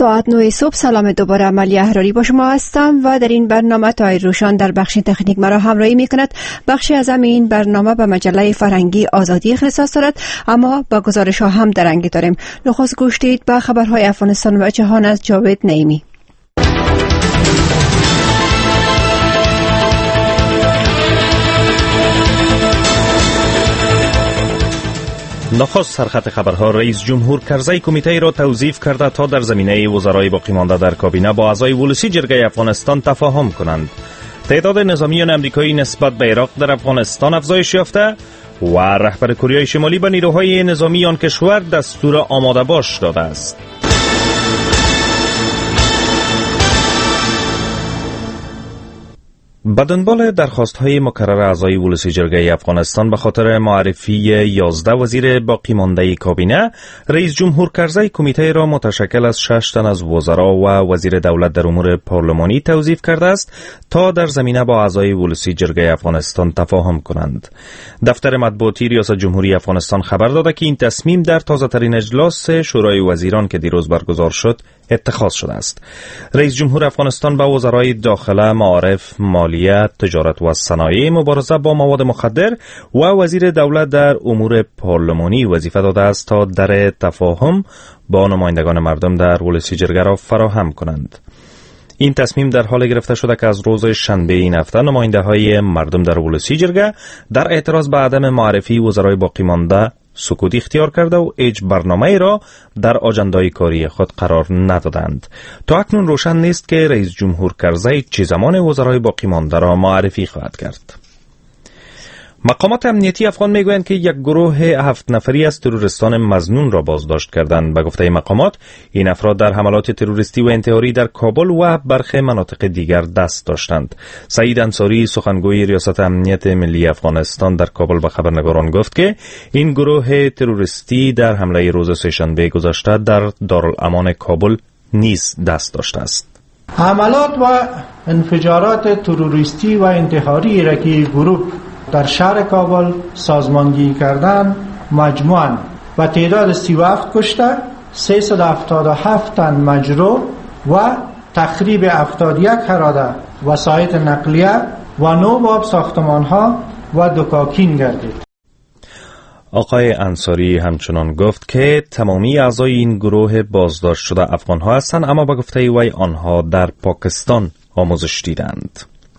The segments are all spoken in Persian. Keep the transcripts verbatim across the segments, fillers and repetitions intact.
ساعت نه صبح. سلام دوباره، عملی احراری با شما هستم و در این برنامه تایر روشان در بخش تکنیک مرا همراهی می کند. بخشی از این برنامه به مجله فرهنگی آزادی اختصاص دارد، اما با گزارش ها هم درنگی داریم. نخست گوش دید به خبرهای افغانستان و جهان از جاوید نعیمی. نخست سرخط خبرها. رئیس جمهور کرزی کمیته را توظیف کرده تا در زمینه وزرای باقی مانده در کابینه با اعضای ولسی جرگه افغانستان تفاهم کنند. تعداد نظامیان امریکایی نسبت به عراق در افغانستان افزایش یافته و رهبر کره شمالی به نیروهای نظامی آن کشور دستور آماده باش داده است. به دنبال درخواست‌های مکرر اعضای ولسی جرگه افغانستان به خاطر معرفی یازده وزیر باقی مانده کابینه، رئیس جمهور کرزی کمیته را متشکل از شش تن از وزرا و وزیر دولت در امور پارلمانی توظیف کرده است تا در زمینه با اعضای ولسی جرگه افغانستان تفاهم کنند. دفتر مطبوعاتی ریاست جمهوری افغانستان خبر داده که این تصمیم در تازه‌ترین اجلاس شورای وزیران که دیروز برگزار شد اتخاذ شده است. رئیس جمهور افغانستان به وزرای داخله، معارف، مالیه، تجارت و صنایع، مبارزه با مواد مخدر و وزیر دولت در امور پارلمانی وظیفه داده است تا در تفاهم با نمایندگان مردم در ولسی جرگه را فراهم کنند. این تصمیم در حال گرفته شده که از روز شنبه این هفته نماینده های مردم در ولسی جرگه در اعتراض به عدم معرفی وزرای باقی مانده سکوت اختیار کرده و هیچ برنامه را در آجندای کاری خود قرار ندادند. تا اکنون روشن نیست که رئیس جمهور کرزی چه زمان وزرای باقی مانده را معرفی خواهد کرد. مقامات امنیتی افغان میگویند که یک گروه هفت نفری از تروریستان مظنون را بازداشت کردند. به گفته مقامات، این افراد در حملات تروریستی و انتحاری در کابل و برخی مناطق دیگر دست داشتند. سعید انصاری، سخنگوی ریاست امنیت ملی افغانستان، در کابل به خبرنگاران گفت که این گروه تروریستی در حمله روز سه‌شنبه گذشته در دارالامان کابل نیز دست داشته است. حملات و انفجارات تروریستی و انتحاری را که گروه در شهر کابل سازماندهی کردن مجموعاً و تعداد سی و هفت کشته، سیصد و هفتاد و هفت تن مجروح و تخریب هفتاد و یک اراده وسایط نقلیه و نو باب ساختمان‌ها و دکاکین گردید. آقای انصاری همچنان گفت که تمامی اعضای این گروه بازداشت شده افغان‌ها هستند، اما به گفته وی آنها در پاکستان آموزش دیدند.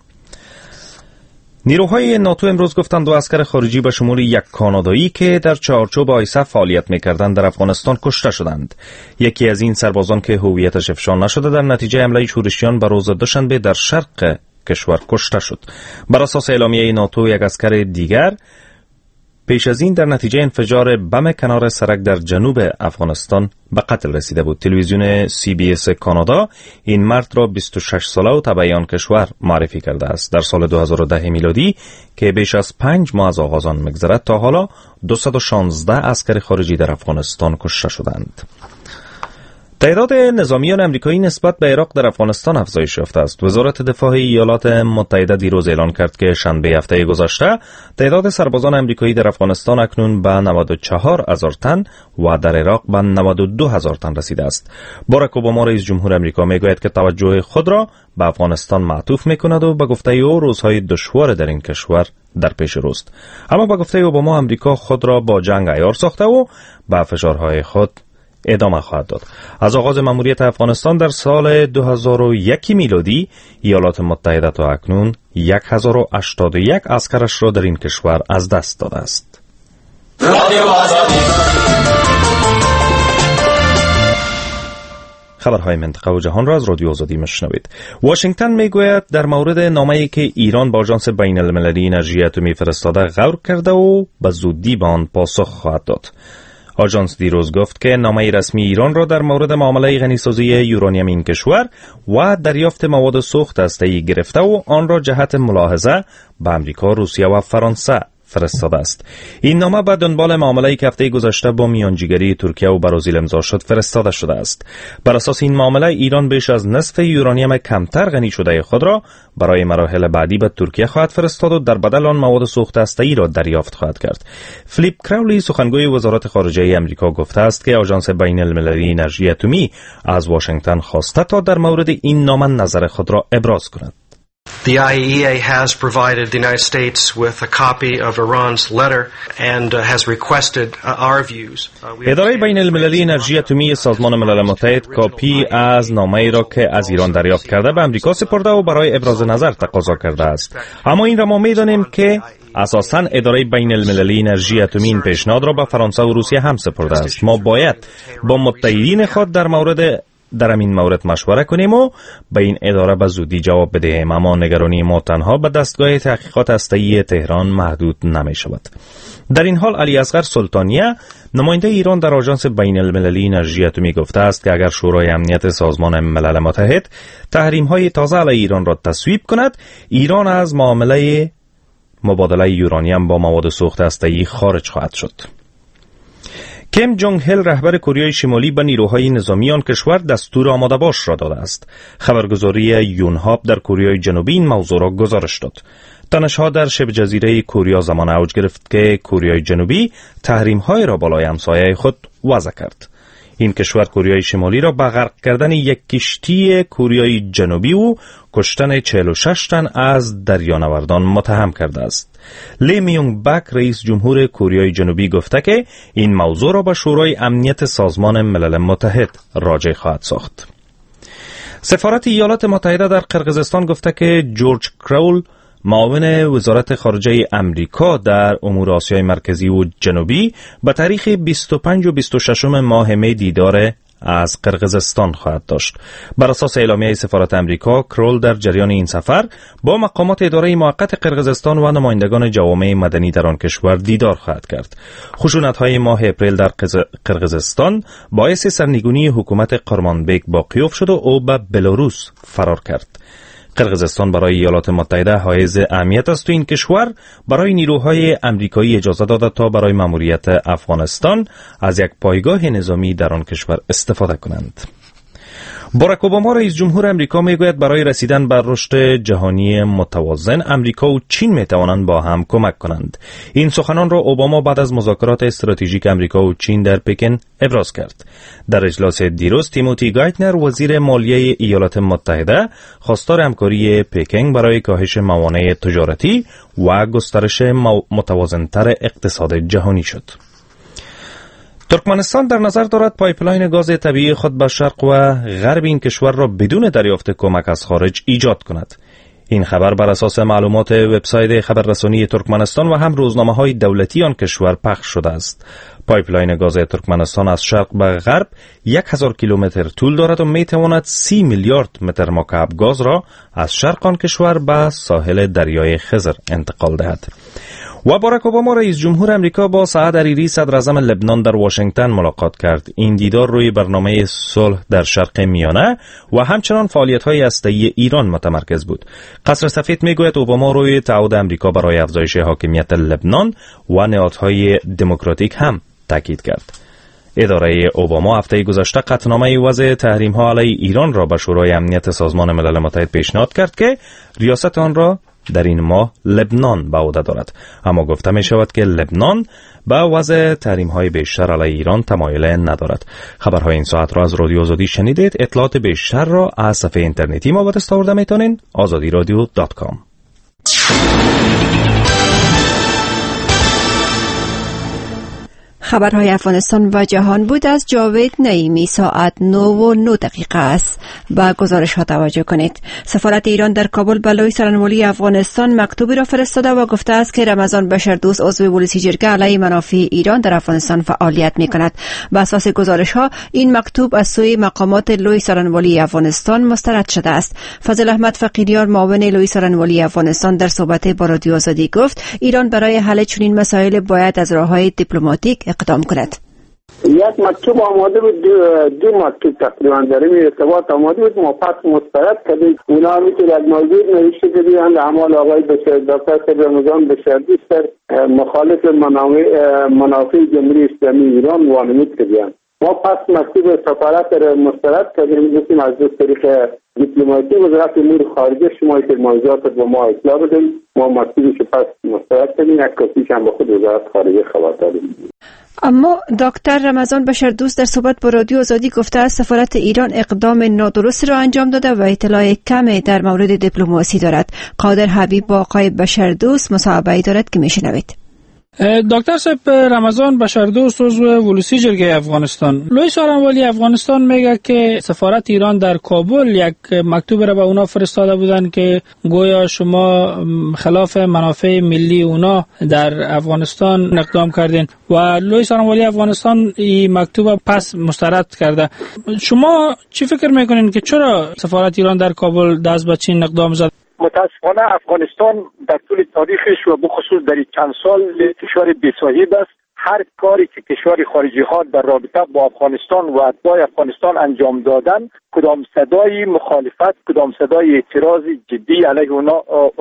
نیروهای ناتو امروز گفتند دو اسکر خارجی به شمول یک کانادایی که در چارچوب آیساف فعالیت می‌کردند در افغانستان کشته شدند. یکی از این سربازان که هویتش افشا نشده در نتیجه حمله شورشیان به روز دوشنبه در شرق کشور کشته شد. بر اساس اعلامیه ناتو، یک اسکر دیگر پیش از این در نتیجه انفجار بم کنار سرک در جنوب افغانستان به قتل رسیده بود. تلویزیون سی بی اس کانادا این مرد را بیست و شش ساله و تبع آن کشور معرفی کرده است. در سال دو هزار و ده میلادی که بیش از پنج ماه از آغاز آن می‌گذرد، تا حالا دویست و شانزده اسکر خارجی در افغانستان کشته شدند. تعداد نظامیان امریکایی نسبت به عراق در افغانستان افزایش یافته است. وزارت دفاع ایالات متحده دیروز اعلان کرد که شنبه هفته گذشته تعداد سربازان امریکایی در افغانستان اکنون به نود و چهار هزار تن و در عراق به نود و دو هزار تن رسیده است. باراک اوباما رئیس جمهور امریکا میگوید که توجه خود را به افغانستان معطوف میکند و به گفته او روزهای دشوار در این کشور در پیش روست. اما به گفته اوباما امریکا خود را با جنگ عیار ساخته و به فشارهای خود ادامه خواهد داد. از آغاز مأموریت افغانستان در سال دو هزار و یک میلادی، ایالات متحده تا اکنون هزار و هشتاد و یک عسکرش را در این کشور از دست داده است. خبرهای منطقه و جهان را از رادیو آزادی میشنوید. واشنگتن میگوید در مورد نامه‌ای که ایران با آژانس بین المللی انرژی اتمی فرستاده غور کرده و به زودی به آن پاسخ خواهد داد. آژانس دیروز گفت که نامه رسمی ایران را در مورد معامله غنیسازی یورانیم این کشور و دریافت مواد سوخت هسته‌ای گرفته و آن را جهت ملاحظه به امریکا، روسیه و فرانسه فرستاده است. این نامه به دنبال معامله‌ای که هفته گذشته با میانجیگری ترکیه و برازیل امضا شد فرستاده شده است. بر اساس این معامله ایران بیش از نصف یورانیم کمتر غنی شده خود را برای مراحل بعدی به ترکیه خواهد فرستاد و در بدل آن مواد سوخت هسته‌ای را دریافت خواهد کرد. فلیپ کراولی سخنگوی وزارت خارجه آمریکا گفته است که آژانس بین المللی انرژی اتمی از واشنگتن خواسته تا در مورد این نامه نظر خود را ابراز کند. The I A E A has provided the United States with a copy of Iran's letter and uh, has requested uh, our views. Uh, اداره بین المللی انرژی اتمی سازمان ملل متحد کاپی از نامه‌ای را که از ایران دریافت کرده به آمریکا سپرده و برای ابراز نظر تقاضا کرده است. اما این را ما می‌دانیم که اساساً اداره بین المللی انرژی اتمی این پیشنهاد را به فرانسه و روسیه هم سپرده است. ما باید با متحدین خود در مورد در این مورد مشوره کنیم و به این اداره به زودی جواب بدهیم، اما نگرانی ما تنها به دستگاه تحقیقات هسته‌ای تهران محدود نمی شود. در این حال علی اصغر سلطانیه نماینده ایران در آژانس بین المللی انرژی اتمی گفته است که اگر شورای امنیت سازمان ملل متحد تحریم‌های تازه علیه ایران را تصویب کند، ایران از معامله مبادله یورانیم با مواد سوخت هسته‌ای خارج خواهد شد. کیم جونگ هل رهبر کره شمالی به نیروهای نظامی آن کشور دستور آماده باش را داده است. خبرگزاری یونهاب در کره جنوبی این موضوع را گزارش داد. تنش‌ها در شبه جزیره کره زمان اوج گرفت که کره جنوبی تحریم‌های را بالای همسایه خود وضع کرد. این کشور کره شمالی را به غرق کردن یک کشتی کره جنوبی و کشتن چهل و شش تن از دریانوردان متهم کرده است. لی میونگ بک رئیس جمهور کره جنوبی گفته که این موضوع را به شورای امنیت سازمان ملل متحد راجع خواهد ساخت. سفارت ایالات متحده در قرقیزستان گفته که جورج کراول معاون وزارت خارجه امریکا در امور آسیای مرکزی و جنوبی به تاریخ بیست و پنج و بیست و شش ماه می دیدار از قرقیزستان خواهد داشت. بر اساس اعلامیه سفارت امریکا، کرول در جریان این سفر با مقامات اداره موقت قرقیزستان و نمایندگان جوامع مدنی در آن کشور دیدار خواهد کرد. خشونت‌های ماه اپریل در قرقیزستان باعث سرنگونی حکومت قرمانبک باقیوف شد و او به بلاروس فرار کرد. قرقیزستان برای ایالات متحده حائز اهمیت است و این کشور برای نیروهای آمریکایی اجازه داده تا برای مأموریت افغانستان از یک پایگاه نظامی در آن کشور استفاده کنند. باراک اوباما رئیس جمهور امریکا میگوید برای رسیدن بر رشد جهانی متوازن امریکا و چین میتوانند با هم کمک کنند. این سخنان را اوباما بعد از مذاکرات استراتژیک امریکا و چین در پکن ابراز کرد. در اجلاس دیروز تیموتی گایتنر وزیر مالیه ایالات متحده خواستار همکاری پکن برای کاهش موانع تجارتی و گسترش متوازنتر اقتصاد جهانی شد. ترکمنستان در نظر دارد پایپلاین گاز طبیعی خود به شرق و غرب این کشور را بدون دریافت کمک از خارج ایجاد کند. این خبر بر اساس معلومات وبسایت خبررسانی ترکمنستان و هم روزنامه‌های دولتی آن کشور پخش شده است. پایپلاین گاز ترکمنستان از شرق به غرب یک هزار کیلومتر طول دارد و می تواند سی میلیارد متر مکعب گاز را از شرق آن کشور به ساحل دریای خزر انتقال دهد. و باراک اوباما رئیس جمهور امریکا با سعد حریری صدر اعظم لبنان در واشنگتن ملاقات کرد. این دیدار روی برنامه صلح در شرق میانه و همچنان فعالیت‌های هسته‌ای ایران متمرکز بود. قصر سفید میگوید اوباما روی تعهد امریکا برای افزایش حاکمیت لبنان و نهادهای دموکراتیک هم تاکید کرد. اداره اوباما هفته گذشته قطعنامه وضع تحریم‌ها علیه ایران را به شورای امنیت سازمان ملل متحد پیشنهاد کرد که ریاست آن را در این ماه لبنان به عهده دارد، اما گفته می شود که لبنان به وضع تحریم‌های بیشتر علیه ایران تمایل ندارد. خبرهای این ساعت را از رادیو آزادی شنیدید. اطلاعات بیشتر را از صفحه اینترنتی ما به دست آورده میتونین آزادی رادیو دات کام. خبرهای افغانستان و جهان بود از جاوید نعیمی. ساعت نه و نه دقیقه است. با گزارش ها توجه کنید. سفارت ایران در کابل به لوی سرانولی افغانستان مکتوبی را فرستاده و گفته است که رمضان بشردوست عضو پلیسی جرگه علیه منافع ایران در افغانستان فعالیت می کند. بر اساس گزارش ها این مکتوب از سوی مقامات لوی سرانولی افغانستان مسترد شده است. فضل احمد فقیریار معاون لوی سرانولی افغانستان در صحبت با رادیو آزادی گفت ایران برای حل چنین مسائل باید از راههای دیپلماتیک اقدام کند. یک مکتوب آماده بود، دو, دو مکتوب تقریبا در این ارتباط آماده بود، ما پس مسترد کردیم. اونا هم که یک موضوع نوشته کردیم اعمال آقای بشر دکتر رمضان بشردوست در مخالف منافع جمهوری اسلامی ایران وانمود کردیم. ما پس مکتوب سفارت را مسترد کردیم، گفتیم از دو طریق دیپلماسی وزارت امور خارجه شما که موضوعات به ما اطلاع بدیم. ما مکتوبش پس مسترد کردیم، یک کپیش هم به خود وزارت خارجه خبر دادیم. اما دکتر رمضان بشردوست در صحبت با رادیو آزادی گفته است سفارت ایران اقدام نادرستی را انجام داده و اطلاع کمی در مورد دیپلماسی دارد. قادر حبیب با آقای بشردوست مصاحبه‌ای دارد که میشنوید. دکتر صاحب، رمضان بشردوست عضو ولسی جرگه افغانستان. لوی سارنوالی افغانستان میگه که سفارت ایران در کابل یک مکتوب را به اونا فرستاده بودن که گویا شما خلاف منافع ملی اونا در افغانستان اقدام کردین و لوی سارنوالی افغانستان این مکتوب پس مسترد کرده. شما چی فکر میکنین که چرا سفارت ایران در کابل دست به چین اقدام زد؟ متاسفانه افغانستان در طول تاریخش و بخصوص در چند سال کشور بی‌صاحب است. هر کاری که کشور خارجی ها در رابطه با افغانستان و اتباع افغانستان انجام دادن، کدام صدای مخالفت، کدام صدای اعتراض جدی علیه اونا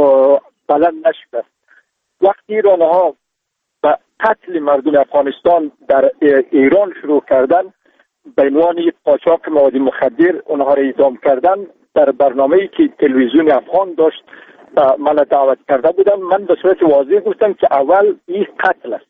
بلند نشده. وقتی ایران ها به قتل مردم افغانستان در ایران شروع کردن، به عنوان یک قاچاق مواد مخدر اونها را اعدام کردن، در برنامه‌ای که تلویزیون افغان داشت من دعوت کرده بودم. من به صورت واضح گفتم که اول این قتل است،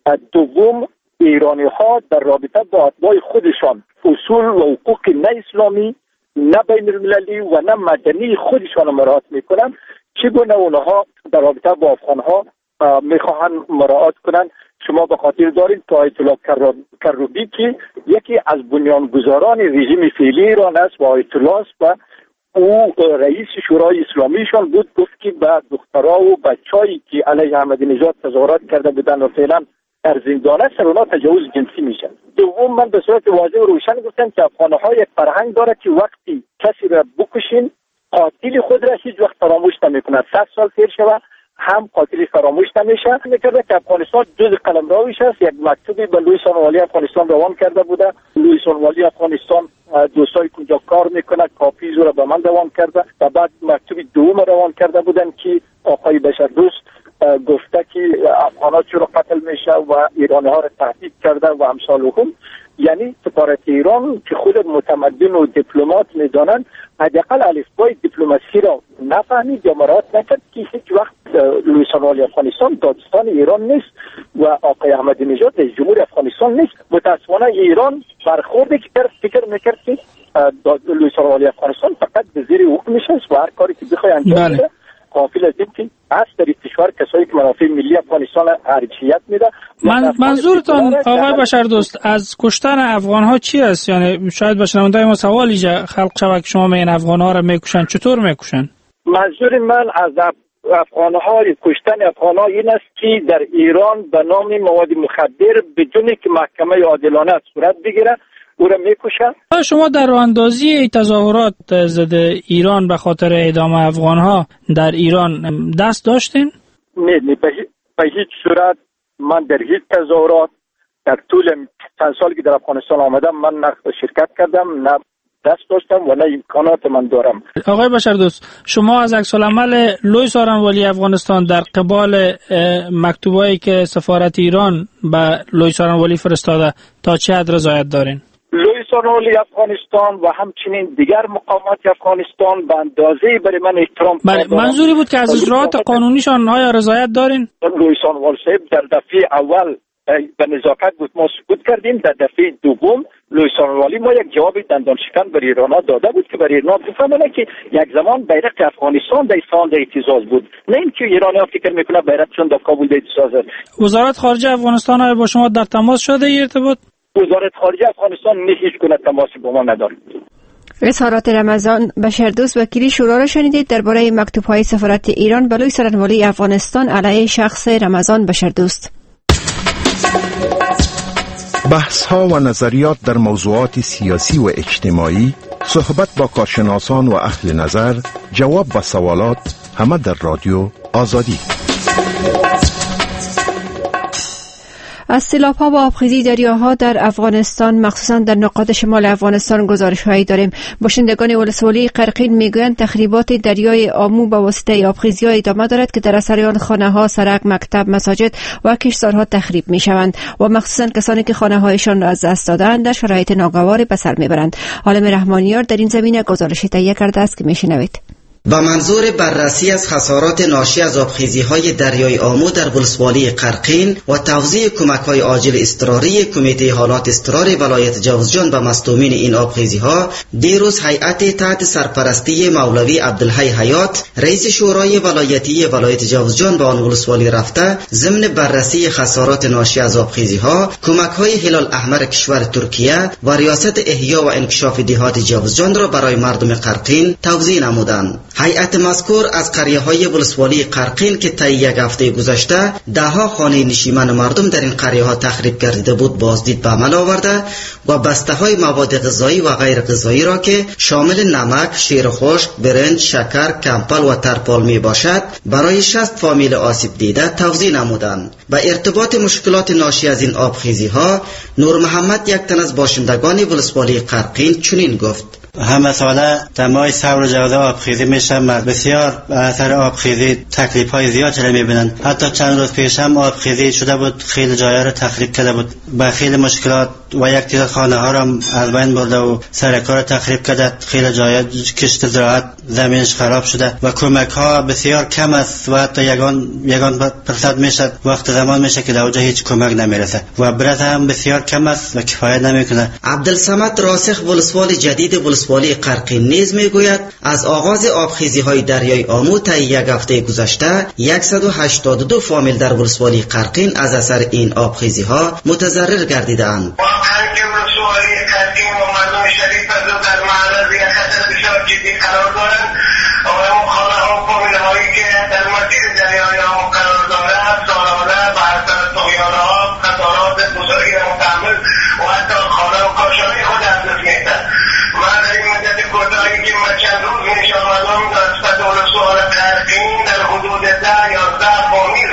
دوم ایرانی ها در رابطه با اتباع خودشان اصول و حقوق نه اسلامی، نه بین المللی و نه مدنی خودشان مراعات میکنن، چگونه اونها در رابطه با افغان ها میخواهند مراعات کنند. شما به خاطر دارید که آیت الله کروبی که یکی از بنیانگذاران رژیم فعلی ایران است و آیت الله است و او رئیس شورای اسلامیشان بود، گفت که به دخترها و بچه‌ای که علیه احمدی نژاد تظاهرات کرده بودن و فعلا در زندان است سر اونا تجاوز جنسی میشه. دوم من به صورت واضح و روشن گفتم که افغان‌ها یک فرهنگ داره که وقتی کسی را بکشین قاتل خود را هیچ وقت فراموش نمیکنه. صد سال پیر شود هم قاتلی فراموش نمیشه. میکرده که افغانستان جز قلمرویش است. یک مکتوبی به لوی سارنوالی افغانستان روان کرده بوده. لوی سارنوالی افغانستان دوستای کجا کار میکنه کافی زور به من روان کرده و بعد مکتوبی دوم روان کرده بودن که آقای بشردوست گفته که افغان‌ها چرا قتل میشه و ایرانی ها را تهدید کرده و امثال هم. یعنی سفارت ایران که خود متمدن و دیپلمات میدانند حداقل الفبای دیپلماسی را نفهمید یا مراعات نکرد که هیچ وقت لوی سارنوالی افغانستان دادستان ایران نیست و آقای احمدی نژاد رئیس جمهور افغانستان نیست. متاسفانه ایران برخوردی که کرد فکر میکرد که لوی سارنوالی افغانستان فقط به زیر حکمش است و هر کاری که بخواد انجام بده قافل از این که هست در کشور کسایی که منافع ملی افغانستان ارجحیت میده. من منظورتان آقای بشردوست از کشتن افغان ها چی است؟ یعنی شاید بشنوندای ما سوالی خلق شود که شما میگن افغان ها را میکشن، چطور میکشن؟ منظور من از افغان ها کشتن افغان ها این است که در ایران به نام مواد مخدر بدون که محکمه عادلانه صورت بگیره او را میکشن. شما در راه اندازی تظاهرات ضد ایران به خاطر اعدام افغان ها در ایران دست داشتین؟ نه نه به هیچ صورت. من در هیچ تظاهرات در طول چند سالی که در افغانستان آمدم من نه شرکت کردم، نه دست داشتم و نه امکانات من دارم. آقای بشردوست، شما از عکس العمل لوی سارنوالی افغانستان در قبال مکتوبایی که سفارت ایران به لوی سارنوالی فرستاده تا چه حد رضایت دارین؟ لوی سارنوالی افغانستان و همچنین دیگر مقامات افغانستان به اندازه‌ای برای من احترام قائل. منظوری بود که از اجراءات قانونیشان آیا رضایت دارین؟ لوی سارنوالی صاحب در دفعه اول به نزاکت بود ما سکوت کردیم، در دفعه دوم لوی سارنوالی ما یک جواب دندان شکن بر ایران‌ها داده بود که بر ایران‌ها بفهمونه که یک زمان بیرق افغانستان در اصفهان در اهتزاز بود، نه اینکه ایرانی‌ها فکر میکنه بیرقشون در کابل در اهتزاز است. وزارت خارجه افغانستان های با شما در تماس شده ای ارتباط؟ وزارت خارجه افغانستان نه هیچ گونه تماسی با ما نداره. اظهارات رمضان بشردوست وکیل شورا را شنیدید درباره مکتوب‌های سفارت ایران به لوی سارنوالی افغانستان علیه شخص رمضان بشردوست. بحث ها و نظریات در موضوعات سیاسی و اجتماعی، صحبت با کارشناسان و اهل نظر، جواب به سوالات، همه در رادیو آزادی. از سیلاب‌ها و آبخیزی دریاها در افغانستان مخصوصا در نقاط شمال افغانستان گزارش‌هایی داریم. باشندگان ولسوالی قرقین میگویند تخریبات دریای آمو به واسطه آبخیزی‌ها ادامه دارد که در اثر آن خانه‌ها، سرک، مکتب، مساجد و کشتزارها تخریب می‌شوند و مخصوصا کسانی که خانه‌هایشان را از دست دادند در شرایط ناگواری به سر می‌برند. عالم رحمانیار در این زمینه گزارشی تهیه کرده است که می‌شنوید. با منظور بررسی از خسارات ناشی از آبخیزی‌های دریای آمو در ولسوالی قرقین و توزیع کمک‌های عاجل اضطراری کمیته حالات اضطراری ولایت جوزجان به مصدومین این آبخیزی‌ها دیروز هیئت تحت سرپرستی مولوی عبدالحی حیات رئیس شورای ولایتی ولایت جوزجان به آن ولسوالی رفته ضمن بررسی خسارات ناشی از آبخیزی‌ها کمک‌های هلال احمر کشور ترکیه و ریاست احیا و انکشاف دهات جوزجان را برای مردم قرقین توزیع نمودند. هیئت مذکور از قریه‌های ولسوالی قرقین که طی یک هفته گذشته ده‌ها خانه نشیمن مردم در این قریه‌ها تخریب گردیده بود بازدید به عمل آورده و بسته‌های مواد غذایی و غیر غذایی را که شامل نمک، شیر خشک، برنج، شکر، کمپل و ترپال می باشد برای شصت فامیل آسیب دیده توزیع نمودند. به ارتباط مشکلات ناشی از این آبخیزی‌ها نور محمد یک تن از باشندگان ولسوالی قرقین چنین گفت: همه ساله دمای صبر و جوده آبخیزی میشه. بسیار اثر آبخیزی تکلیف های زیاد چره میبینن. حتی چند روز پیش هم آبخیزی شده بود، خیلی جایا رو تخریب کرده بود، با خیلی مشکلات و یک تعداد خانه ها رو از بین برده و سرکار تخریب کرده. خیلی جایا کشت زراعت زمینش خراب شده و کمک ها بسیار کم است و حتی یگان یگان درصد میشه. وقت زمان میشه که در اونجا هیچ کمک نمیرسه و برات هم بسیار کم است و کفایت نمیکنه. عبدالصمد راسخ ولسوال جدید ولسوالی قرقین نیز میگوید از آغاز آبخیزی های دریای آمو تا یک هفته گذشته صد و هشتاد و دو فامیل در ولسوالی قرقین از اثر این آبخیزی ها متضرر گردیدند. ولسوالی قرقین و مردم شریف در معرض یک خطر بسیار جدی قرار دارند و اون خانه ها و فامیل هایی که در مسیر دریای آمو قرار دارند سالانه به اثر طغیان آب خسارات بزرگی را متحمل و حتی خانه و کاشانه خود از دست می‌دهند. من در این مدت کوتاهی که من چند روز میشه آمدم نسبت ولسوال قرقین در حدود ده یازده فامیل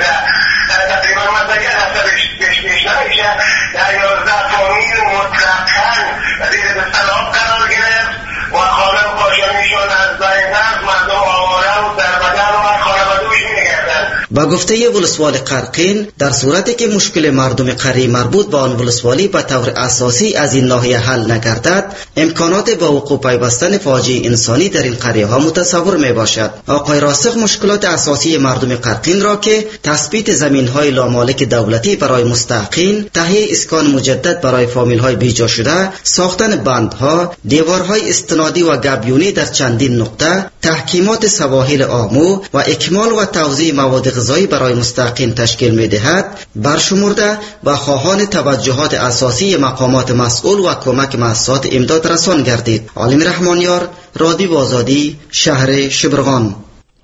تقریبا من در یک هفته پیش پیش نمیشه در یازده فامیل مطلقاً زیر بستر آب قرار گرفت و خانه و کاشانه‌شان از بین رفت. مردم آواره و در بدن و خانه به دوش میگردند. با گفته ولسوال قرقین در صورتی که مشکل مردم قریه مربوط به آن ولسوالی به طور اساسی از این ناحیه حل نگردد امکانات با وقوع پیوستن فاجعه انسانی در این قریه ها متصور می باشد. آقای راسخ مشکلات اساسی مردم قرقین را که تثبیت زمین های لامالک دولتی برای مستحقین، تهیه اسکان مجدد برای فامیل های بیجا شده، ساختن بندها، دیوارهای استنادی و گبیونی در چندین نقطه، تحکیمات سواحل آمو و اکمال و توزیع مواد غذایی برای مستحقین تشکیل می دهد برشمرده و خواهان توجهات اساسی مقامات مسئول و کمک مؤسسات امداد رسان گردید. عالم رحمانیار، رادیو آزادی، شهر شبرغان.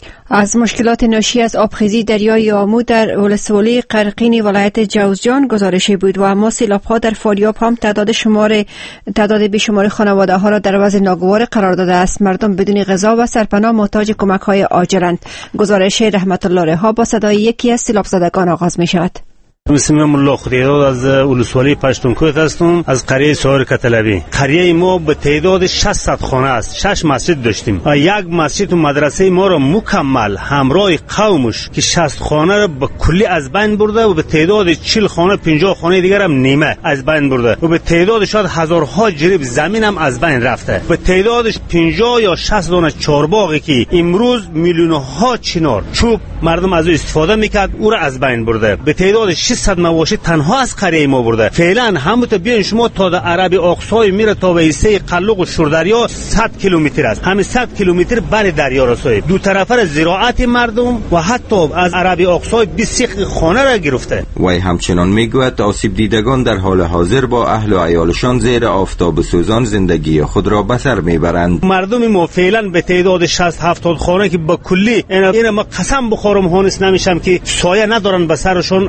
از مشکلات ناشی از آبخیزی دریای آمو در ولسوالی قرقین ولایت جوزجان گزارشی بود و اما سیلاب‌ها در فاریاب هم تعداد شمار تعداد بیشمار خانواده‌ها را در وضع ناگوار قرار داده است. مردم بدون غذا و سرپناه محتاج کمک‌های عاجلند. گزارش رحمت الله رها با صدای یکی از سیلاب زدگان آغاز می‌شود. اسم ملا خدیداد از ولسوالی پشتونکوت هستم، از قریه سوار کتلوی. قریه ما به تعداد ششصد خانه است. شش مسجد داشتیم. یک مسجد و مدرسه ما را مکمل همراه قومش که شصت خانه را به کلی از بین برده و به تعداد چهل خانه پنجاه خانه دیگر هم نیمه از بین برده و به تعداد شاید هزارها جریب زمین هم از بین رفته. به تعدادش پنجاه یا شصت دانه چارباغی که امروز میلیون‌ها چنار چوب مردم از او استفاده میکرد او را از بین برده. به تعداد ششصد مواشی تنها از قریه ما برده. فعلا همون تا بیاین شما تا در عربی اقصای میره تا به ایسه قلوق و شوردریا صد کیلومتر است. همین صد کیلومتر بر دریا رسید. دو طرفه زراعت مردم و حتی از عربی اقصای بیست خانه را گرفته. وی همچنان میگوید آسیب دیدگان در حال حاضر با اهل و عیالشان زیر آفتاب سوزان زندگی خود را به سر میبرند. مردم ما فعلا به تعداد شصت هفتاد خانه که با کلی اینا ما قسم بخورم هانس نمیشم که سایه ندارن به سرشون، اطفال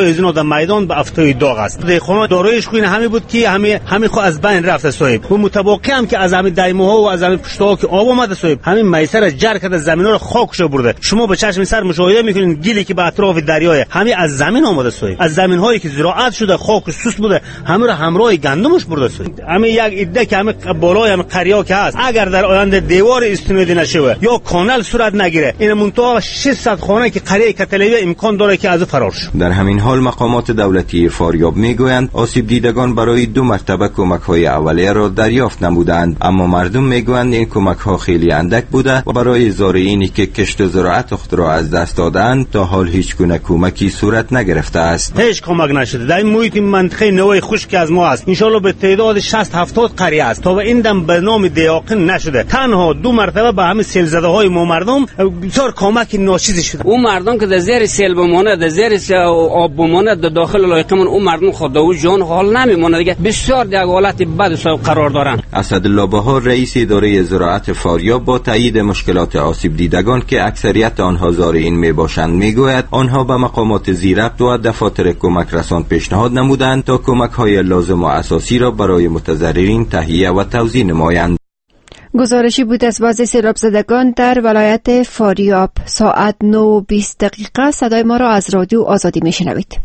افتای از اینا در میدان به افتای داغ است. دهخانه دارویش خوین همین بود که همین همین خو از بین رفته صاحب. و متوقع هم که از همین دایمه ها و از همین پشت‌ها که آب اومده صاحب، همین میسر از جر کرده زمینا رو خاکش برده. شما به چشم سر مشاهده میکنین گلی که به اطراف دریای همین از زمین آمده صاحب، از زمین هایی که زراعت شده خاک سوس بوده همین رو همراه گندمش برده صاحب. همین یک ایده که همین بالای همین قریا که هست اگر در آینده دیوار استنادی نشه یا کانال صورت نگیره، این منتها ششصد خانه که قریه کتلوی امکان داره که از فرار شه. در همین حال مقامات دولتی فاریاب میگویند آسیب دیدگان برای دو مرتبه کمک‌های اولیه را دریافت نمودند، اما مردم میگویند این کمک‌ها خیلی اندک بوده و برای زارعینی که کشت و زراعت خود را از دست دادند تا حال هیچ گونه کمکی صورت نگرفته است. هیچ کمک نشده. در این محیط منطقه نوای خشک از ما است. ان شاء الله به تعداد شصت هفتاد قریه است. تا به این دم به نام دیاقن نشده. تنها دو مرتبه به همه سیل زده های ما مردم بسیار کمک ناچیزی شده. اون مردم که در زیر سیل بمونه، در زیر آب بمونه، در داخل لایقمون اون مردم خود و جان حال نمیمونه دیگه. بسیار در حالت بد قرار دارن. اسدالله بهار رئیس اداره زراعت فاریاب با تایید مشکلات آسیب دیدگان که اکثریت آنها زارعین میباشند میگوید آنها به مقامات زیربط و دفاتر کمک رسان پیشنهاد نمودند تا کمک های لازم و اساسی را برای متضررین تهیه و توزیع نمایند. گزارشی بود از بعضی سیلاب زدگان در ولایت فاریاب. ساعت نه و بیست دقیقه. صدای ما را از رادیو آزادی میشنوید.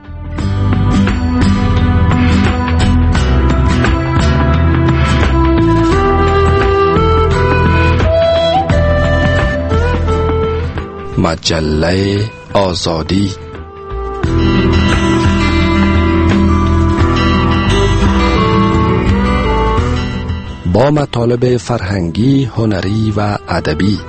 مجله آزادی با مطالب فرهنگی، هنری و ادبی.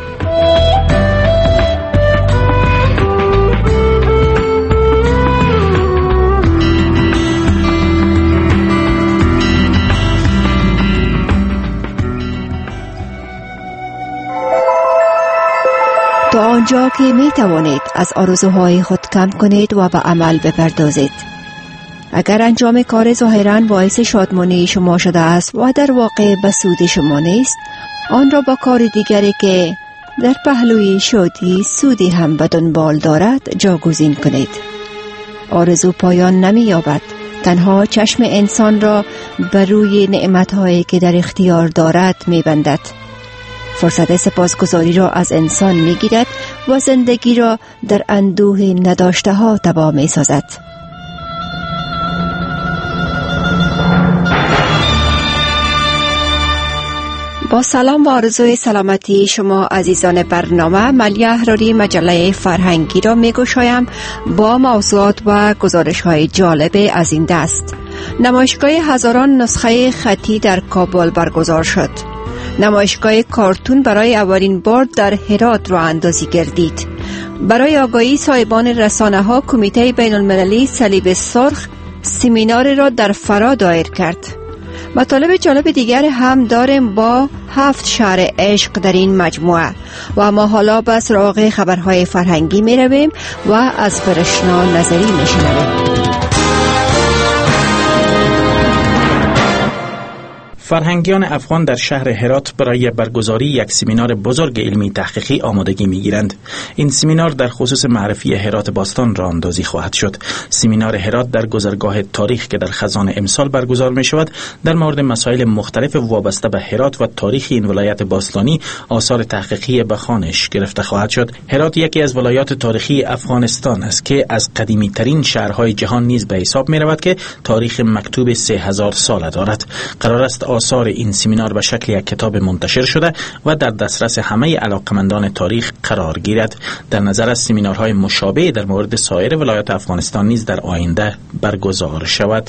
تا آنجا که می توانید از آرزوهای خود کم کنید و به عمل بپردازید. اگر انجام کار ظاهراً باعث شادمانی شما شده است و در واقع به سود شما نیست، آن را با کار دیگری که در پهلوی شادی سودی هم به دنبال دارد جاگزین کنید. آرزو پایان نمی یابد، تنها چشم انسان را بر روی نعمت‌هایی که در اختیار دارد می بندد. فرصت سپاسگزاری را از انسان می گیرد و زندگی را در اندوه نداشته ها تباه می سازد. با سلام و آرزوی سلامتی شما عزیزان برنامه، ملیه احراری مجله فرهنگی را می گشایم با موضوعات و گزارش های جالب از این دست. نمایشگاه هزاران نسخه خطی در کابل برگزار شد. نمایشگاه کارتون برای اولین بار در هرات راه اندازی گردید. برای آگاهی صاحبان رسانه ها کمیته بین المللی صلیب سرخ سمینار را در فرا دایر کرد. مطالب جالب دیگر هم داریم با هفت شهر عشق در این مجموعه و ما حالا به سراغ خبرهای فرهنگی می رویم و از فرشنا نظری می شنویم. فرهنگیان افغان در شهر هرات برای برگزاری یک سمینار بزرگ علمی تحقیقی آمادگی می‌گیرند. این سمینار در خصوص معرفی هرات باستان راه اندازی خواهد شد. سمینار هرات در گذرگاه تاریخ که در خزان امسال برگزار می‌شود، در مورد مسائل مختلف وابسته به هرات و تاریخ این ولایت باستانی آثار تحقیقی به خوانش گرفته خواهد شد. هرات یکی از ولایات تاریخی افغانستان است که از قدیمی‌ترین شهرهای جهان نیز به حساب می‌رود که تاریخ مکتوب سه هزار ساله دارد. قرار است آثار این سمینار به شکل یک کتاب منتشر شده و در دسترس همه علاقمندان تاریخ قرار گیرد. در نظر است سمینارهای مشابه در مورد سایر ولایات افغانستان نیز در آینده برگزار شود.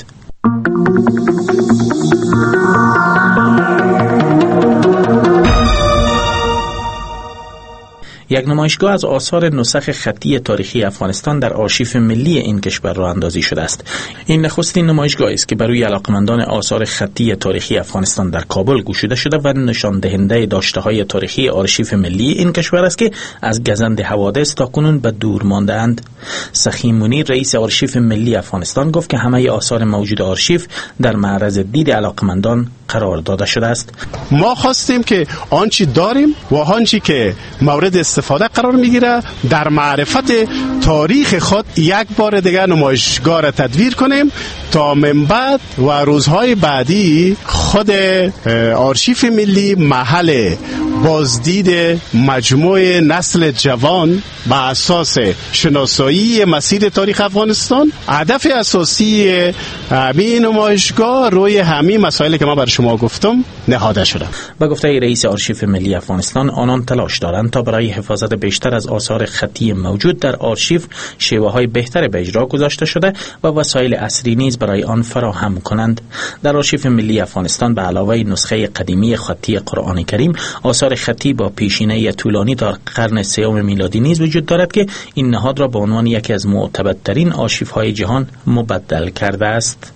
یک نمایشگاه از آثار نسخ خطی تاریخی افغانستان در آرشیف ملی این کشور راه اندازی شده است. این نخستین نمایشگاهی است که برای علاقمندان آثار خطی تاریخی افغانستان در کابل گشوده شده و نشان دهنده داشته‌های تاریخی آرشیف ملی این کشور است که از گزند حوادث تا کنون به دور مانده‌اند. سخی منیر رئیس آرشیف ملی افغانستان گفت که همه آثار موجود آرشیف در معرض دید علاقمندان قرار داده شده است. ما خواستیم که آنچه داریم و آنچه که مورد استفاده قرار میگیره در معرفت تاریخ خود یک بار دیگه نمایشگاه را تدویر کنیم تا من بعد و روزهای بعدی خود آرشیف ملی محل بازدید مجموعه نسل جوان با اساس شناسایی مسیر تاریخ افغانستان. هدف اساسی همین نمایشگاه روی همین مسائلی که ما بر شما گفتم نهاده شده. با گفته رئیس آرشیف ملی افغانستان، آنان تلاش دارند تا برای حفاظت بیشتر از آثار خطی موجود در آرشیو شیوه‌های بهتر به اجرا گذاشته شده و وسایل عصری نیز برای آن فراهم کنند. در آرشیف ملی افغانستان به علاوه نسخه قدیمی خطی قرآن کریم، آثار خطی با پیشینه طولانی در قرن سوم میلادی نیز وجود دارد که این نهاد را به عنوان یکی از معتبرترین آرشیوهای جهان مبدل کرده است.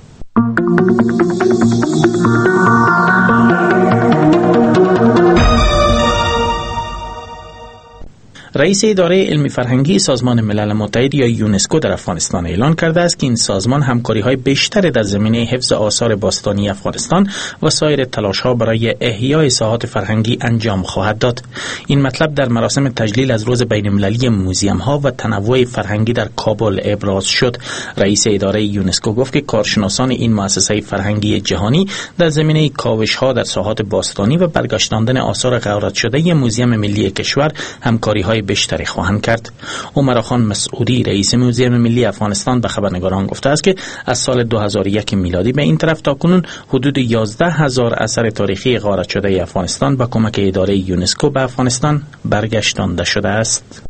رئیس اداره علمی فرهنگی سازمان ملل متحد یا یونسکو در افغانستان اعلان کرده است که این سازمان همکاری‌های بیشتری در زمینه حفظ آثار باستانی افغانستان و سایر تلاش‌ها برای احیای ساحات فرهنگی انجام خواهد داد. این مطلب در مراسم تجلیل از روز بین‌المللی موزیم‌ها و تنوع فرهنگی در کابل ابراز شد. رئیس اداره یونسکو گفت که کارشناسان این مؤسسه فرهنگی جهانی در زمینه کاوش‌ها در ساحات باستانی و برگشتاندن آثار غارت شده موزیم ملی کشور همکاری‌های بیشتری خواهند کرد. عمر خان مسعودی رئیس موزیم ملی افغانستان به خبرنگاران گفته است که از سال دو هزار و یک میلادی به این طرف تا کنون حدود یازده هزار اثر تاریخی غارت شده افغانستان با کمک اداره یونسکو به افغانستان برگشتانده شده است.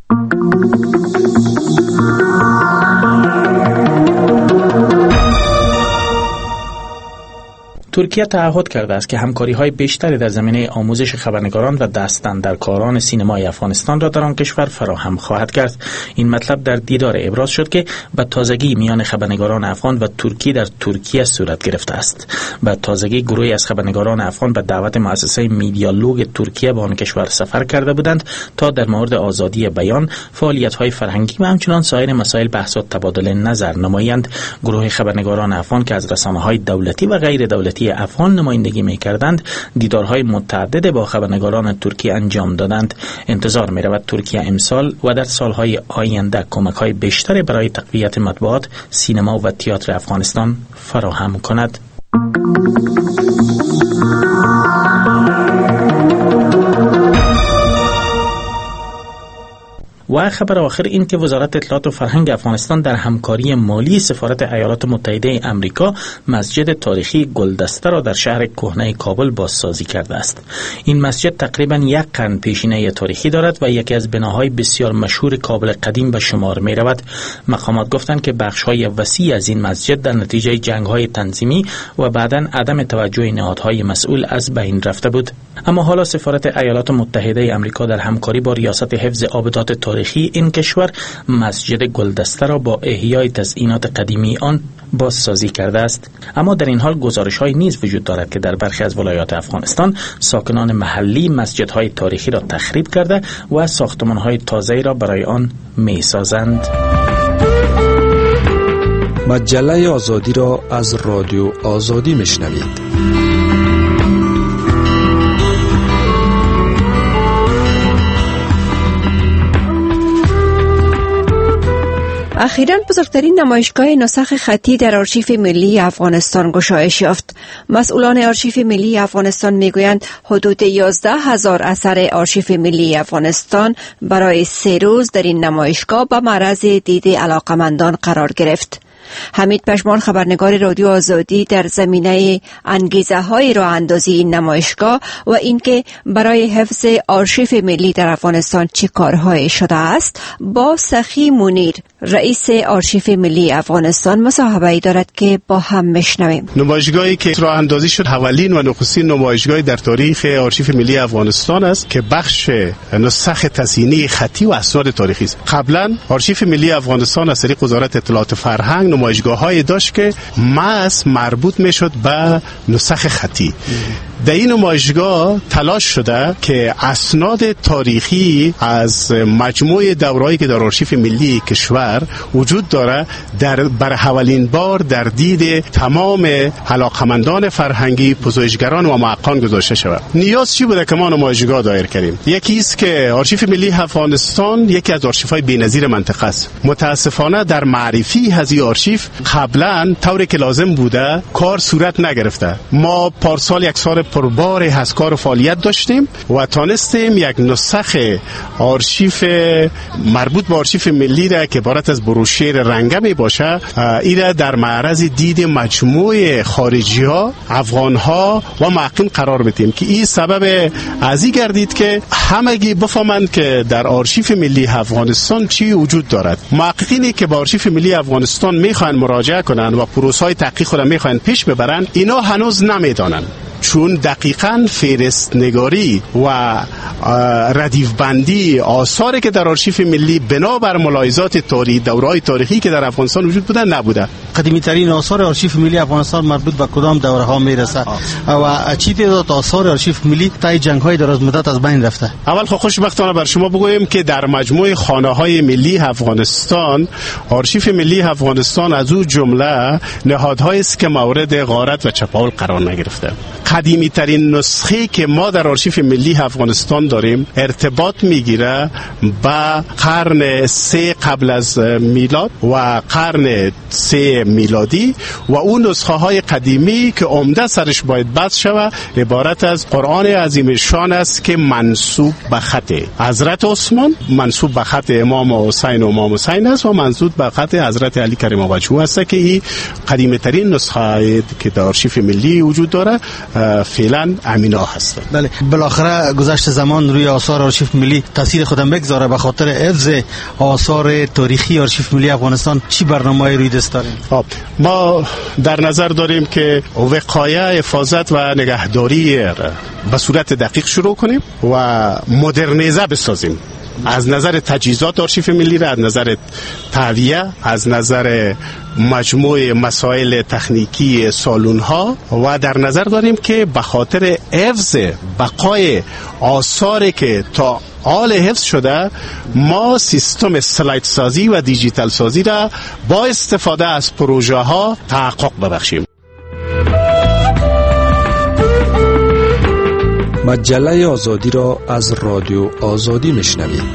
ترکیه تعهد کرده است که همکاری‌های بیشتری در زمینه آموزش خبرنگاران و دستاندرکاران سینمای افغانستان را در آن کشور فراهم خواهد کرد. این مطلب در دیدار ابراز شد که به تازگی میان خبرنگاران افغان و ترکی در ترکیه صورت گرفته است. به تازگی گروهی از خبرنگاران افغان به دعوت مؤسسه میدیالوگ ترکیه به آن کشور سفر کرده بودند تا در مورد آزادی بیان، فعالیت‌های فرهنگی و همچنین سایر مسائل بحث و تبادل نظر نمایند. گروه خبرنگاران افغان که از رسانه‌های دولتی و غیر دولتی افغان نمایندگی می‌کردند، دیدارهای متعدد با خبرنگاران ترکیه انجام دادند. انتظار می‌رود ترکیه امسال و در سالهای آینده کمک‌های بیشتری برای تقویت مطبوعات، سینما و تئاتر افغانستان فراهم کند. و خبر آخر این که وزارت اطلاعات و فرهنگ افغانستان در همکاری مالی سفارت ایالات متحده آمریکا مسجد تاریخی گلدسته را در شهر کهنه کابل بازسازی کرده است. این مسجد تقریباً یک قرن پیشینه تاریخی دارد و یکی از بناهای بسیار مشهور کابل قدیم به شمار می رود. مقامات گفتند که بخش‌های وسیع از این مسجد در نتیجه جنگ‌های تنظیمی و بعداً عدم توجه نهادهای مسئول از بین رفته بود. اما حالا سفارت ایالات متحده آمریکا در همکاری با ریاست حفظ آبدات تاریخی این کشور مسجد گلدسته را با احیای تزئینات قدیمی آن بازسازی کرده است. اما در این حال گزارش‌های نیز وجود دارد که در برخی از ولایات افغانستان ساکنان محلی مسجدهای تاریخی را تخریب کرده و ساختمان‌های تازه‌ای را برای آن می‌سازند. مجله آزادی را از رادیو آزادی میشنوید. اخیراً بزرگترین نمایشگاه نسخ خطی در آرشیف ملی افغانستان گشایش یافت. مسئولان آرشیف ملی افغانستان میگویند حدود یازده هزار اثر آرشیف ملی افغانستان برای سه روز در این نمایشگاه به معرض دید علاقمندان قرار گرفت. حمید پشمان خبرنگار رادیو آزادی در زمینه انگیزه های راه اندازی این نمایشگاه و اینکه برای حفظ آرشیف ملی در افغانستان چه کارهایی شده است با سخی منیر رئیس آرشیف ملی افغانستان مصاحبه‌ای دارد که با هم میشنویم. نمایشگاهی که راه اندازی شد اولین و نخستین نمایشگاه در تاریخ آرشیف ملی افغانستان است که بخش نسخ تزئینی خطی و اسناد تاریخی است. قبلا آرشیف ملی افغانستان از طریق وزارت اطلاعات و فرهنگ نمایشگاه‌هایی داشت که محض مربوط میشد به نسخ خطی. در این نمایشگاه تلاش شده که اسناد تاریخی از مجموعه دورهایی که در آرشیف ملی کشور نظر وجود داره در بر اولین بار در دید تمام علاقمندان فرهنگی، پژوهشگران و محققان گذاشته شود. نیاز چی بوده که ما نمایشگاه دایر کردیم؟ یکی است که آرشیف ملی افغانستان یکی از آرشیف‌های بی‌نظیر منطقه است. متاسفانه در معرفی از این آرشیف قبلا طوری که لازم بوده کار صورت نگرفته. ما پارسال یک سال پربار از کار و فعالیت داشتیم و تانستیم یک نسخه آرشیف مربوط به آرشیف ملی را که عبارت از بروشور رنگه می باشه این در معرض دید مجموعه خارجی ها، افغان ها و محققین قرار بدیم که این سبب ازی گردید که همگی بفهمند که در آرشیف ملی افغانستان چی وجود دارد. محققینی که به آرشیف ملی افغانستان میخوان مراجعه کنند و پروسه‌های تحقیق خود میخوان پیش ببرند، اینا هنوز نمیدانند، چون دقیقاً فهرست نگاری و ردیف بندی آثاری که در آرشیف ملی بنابر ملاحظات تاریخی دوره‌های تاریخی که در افغانستان وجود بوده نبوده. قدیمی ترین آثار آرشیف ملی افغانستان مربوط به کدام دوره ها میرسه و چی تعداد آثار آرشیف ملی طی جنگ های دراز مدت از بین رفته؟ اول خب خوشبختانه بر شما بگویم که در مجموعه خانه های ملی افغانستان آرشیف ملی افغانستان از او جمله نهادهایی است که مورد غارت و چپاول قرار نگرفته. قدیمی ترین نسخه که ما در آرشیف ملی افغانستان داریم ارتباط میگیره با قرن سه قبل از میلاد و قرن سه میلادی و اون نسخه های قدیمی که عمده سرش باید بحث شود عبارت از قرآن عظیم شان است که منسوب به خط حضرت عثمان، منسوب به خط امام حسین و امام حسین است و منسوب به خط حضرت علی کریم وجهه است که این قدیمی ترین نسخه که در آرشیف ملی وجود داره فعلا امینا هست. بله، بالاخره گذشت زمان روی آثار آرشیف ملی تاثیر خودم بگذاره. به خاطر حفظ آثار تاریخی آرشیف ملی افغانستان چی برنامه‌ای روی دست داریم؟ ما در نظر داریم که وقایع، حفاظت و نگهداری به صورت دقیق شروع کنیم و مدرنیزه بسازیم. از نظر تجهیزات آرشیف ملی را، از نظر تهویه، از نظر مجموع مسائل تکنیکی سالون ها و در نظر داریم که به خاطر حفظ بقای آثاری که تا حال حفظ شده ما سیستم سلاید سازی و دیجیتال سازی را با استفاده از پروژه ها تحقق ببخشیم. مجله آزادی را از رادیو آزادی میشنوید.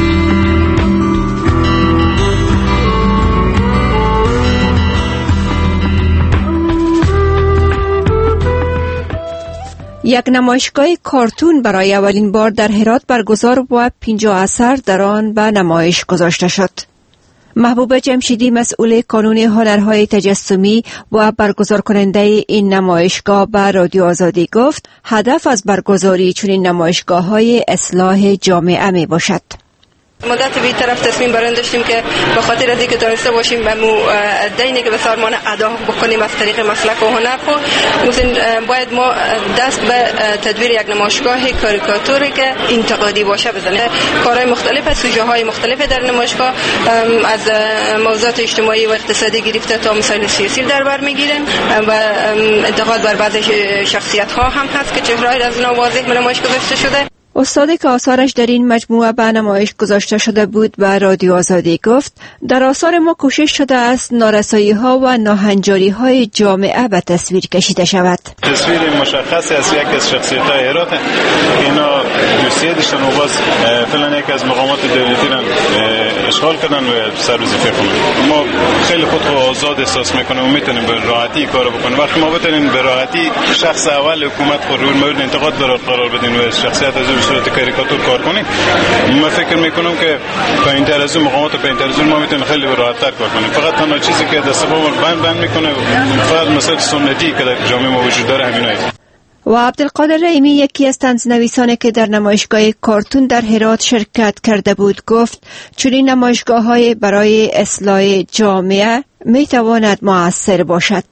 یک نمایشگاه کارتون برای اولین بار در هرات برگزار و پنجاه اثر در آن به نمایش گذاشته شد. محبوبه جمشیدی مسئول کانون هنرهای تجسمی و برگزار کننده این نمایشگاه به رادیو آزادی گفت هدف از برگزاری چنین نمایشگاه‌های اصلاح جامعه می باشد. مدت بی طرف تصمیم برند داشتیم که به خاطر از اینکه دانسته باشیم مو دینی که به سازمان ادا بکنیم از طریق مسلک و هنر خو باید ما دست به تدویر یک نمایشگاه کاریکاتوری که انتقادی باشه بزنیم. کارهای مختلف، سوژه های مختلف در نمایشگاه از موضوعات اجتماعی و اقتصادی گرفته تا مسائل سیاسی در بر میگیرن و انتقاد بر بعضی شخصیت ها هم هست که چهره‌ای از اونها واضح به نمایش گذاشته شده. استادی که آثارش در این مجموعه به نمایش گذاشته شده بود به رادیو آزادی گفت در آثار ما کوشش شده است نارسایی ها و ناهنجاری های جامعه به تصویر کشیده شود. تصویر مشخصی از یک از شخصیت های هرات اینا دوسیه داشتن و باز فعلا یک از مقامات دولتی را اشغال کردن و سر وظیفه کنن. ما خیلی خود رو آزاد احساس میکنیم و میتونیم به راحتی کارو بکنیم. وقتی ما بتونیم به راحتی شخص اول حکومت خود رو مورد انتقاد قرار بدیم و شخصیت از صورت کاریکاتور کار کنیم، من فکر میکنم که با این طرز مقامات و با این طرز ما میتونیم خیلی راحت‌تر کار کنیم. فقط تنها چیزی که دست پا بند بند میکنه فقط مسائل سنتی که در جامعه ما وجود داره همینایی. و عبدالقادر رحیمی یکی از طنزنویسانی که در نمایشگاه کارتون در هرات شرکت کرده بود گفت چنین نمایشگاه‌های برای اصلاح جامعه میتواند مؤثر باشد.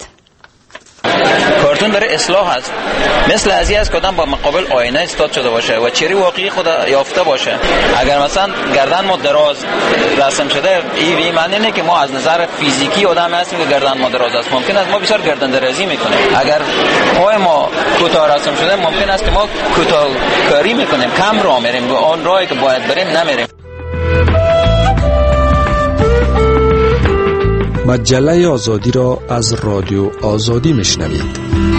کارتون برای اصلاح هست، مثل ازی است که آدم با مقابل آینه استاد شده باشه و چهره واقعی خود یافته باشه. اگر مثلا گردن ما دراز رسم شده این معنی نه که ما از نظر فیزیکی آدم هستیم که گردن ما دراز است. ممکن است ما بسیار گردن درازی میکنیم. اگر پای ما کوتاه رسم شده ممکن است که ما کوتاه کاری میکنیم، کم راه میریم و آن راهی که باید بریم نمیریم. مجله آزادی را از رادیو آزادی میشنوید.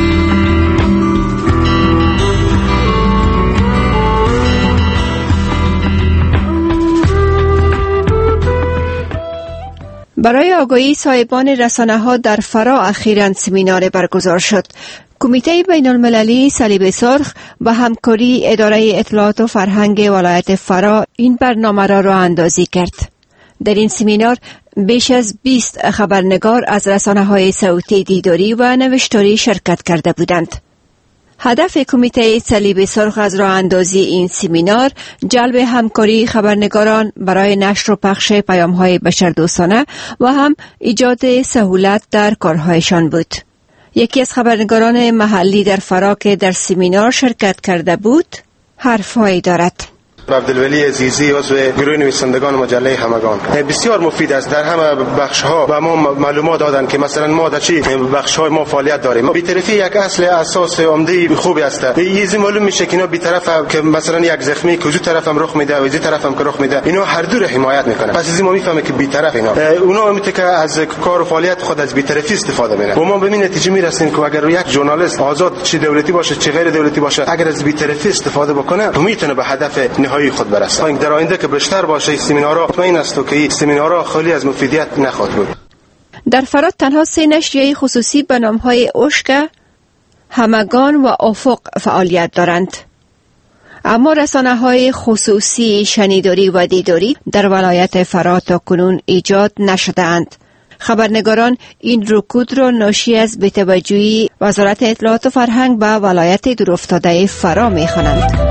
برای آگاهی صاحبان رسانه‌ها در فرا اخیراً سمینار برگزار شد. کمیته بین المللی صلیب سرخ با همکاری اداره اطلاعات و فرهنگ ولایت فرا این برنامه را راه اندازی کرد. در این سمینار بیش از بیست خبرنگار از رسانه‌های صوتی، دیداری و نوشتاری شرکت کرده بودند. هدف کمیته صلیب سرخ از راه اندازی این سمینار جلب همکاری خبرنگاران برای نشر و پخش پیام‌های بشردوستانه و هم ایجاد سهولت در کارهایشان بود. یکی از خبرنگاران محلی در فرا که در سمینار شرکت کرده بود، حرفهایی دارد. عبدالولی عزیزی عضو گروه نویسندگان مجله همگان. بسیار مفید است. در همه بخش‌ها و ما معلومات دادن که مثلا ما در چی بخش‌های ما فعالیت داریم. بی‌طرفی یک اصل اساس عمده خوبی است. یه معلوم میشه که اینا بی‌طرف که مثلا یک زخمی کجا طرف هم رخ میده و از طرف هم که رخ میده، اینا هر دو را حمایت میکنن. پس از این ما میفهمیم که بی‌طرف اینا اونا میگه که از کار و فعالیت خود از بی‌طرفی استفاده میکنن. و ما به این نتیجه میرسیم که اگر یک ژورنالیست آزاد چه دولتی باشه چه غیر دولتی باشه، اگر از بی‌طرفی استفاده بکنه، میتونه به هدف نهایی خود برسه. در آینده که بیشتر باشه سمینارها، مطمئن است که این سمینارها خالی از مفیدیت نخواهد بود. در فرات تنها سه نشریه خصوصی به نام‌های اشک، همگان و افق فعالیت دارند. اما رسانه‌های خصوصی شنیداری و دیداری در ولایت فرات تا کنون ایجاد نشده‌اند. خبرنگاران این رکود را ناشی از بی‌توجهی وزارت اطلاعات و فرهنگ به ولایت دورافتاده فرا می‌خوانند.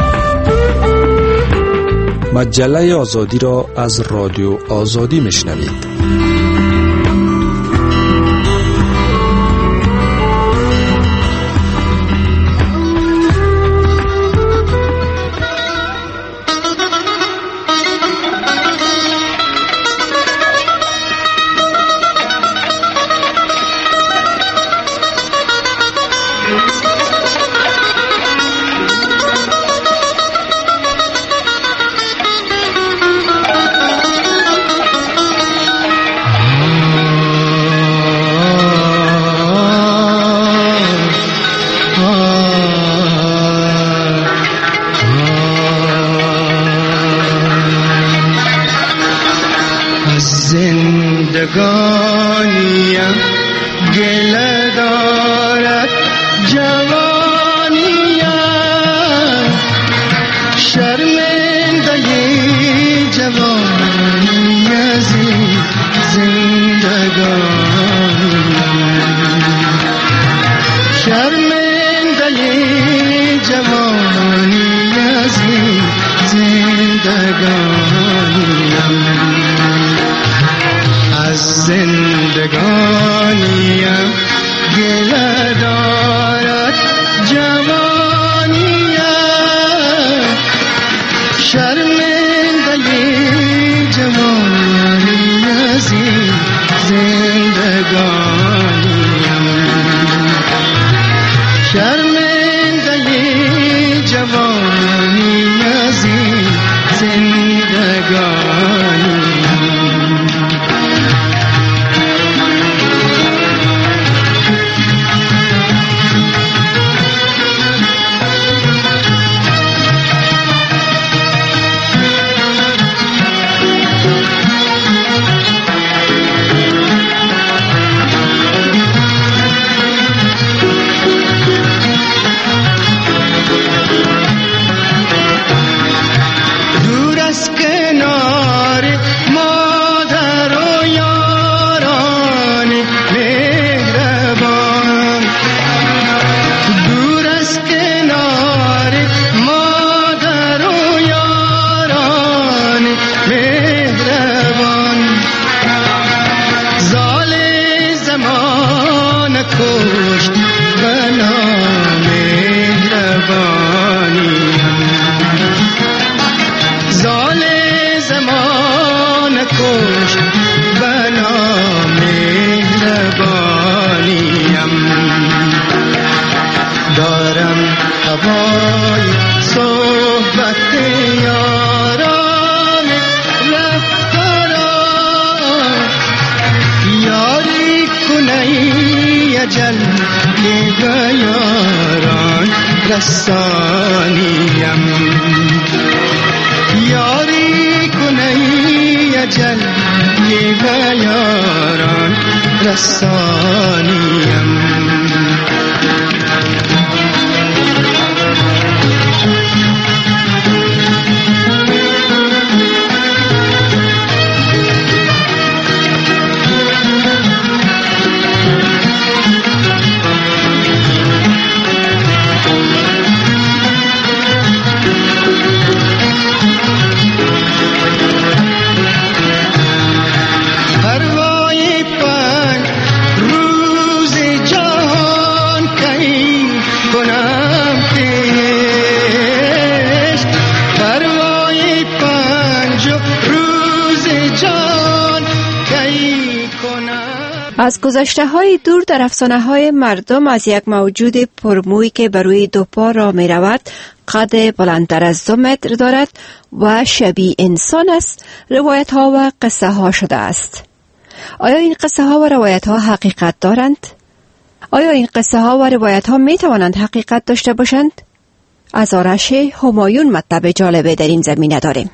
مجله آزادی را از رادیو آزادی میشنوید. زندگانیم گله دارد جوانیم، شرمنده جوانی از این زندگانیم، شرمنده جوانی از این زندگانیم، از زندگانیم گله دارد جوانیم، شرمنده جوانی از این زندگانیم، شرمنده جوانی از این زندگانیم. یا اجل که به یاران رسانیم یاری کنه اجل که به یاران رسانیم از گذشته های دور در افسانه های مردم از یک موجود پرموی که بر روی دو پا را می رود، قد بلندتر از دو متر دارد و شبیه انسان است، روایت ها و قصه ها شده است. آیا این قصه ها و روایت ها حقیقت دارند؟ آیا این قصه ها و روایت ها می توانند حقیقت داشته باشند؟ از آرش همایون مطلب جالبه در این زمینه داریم.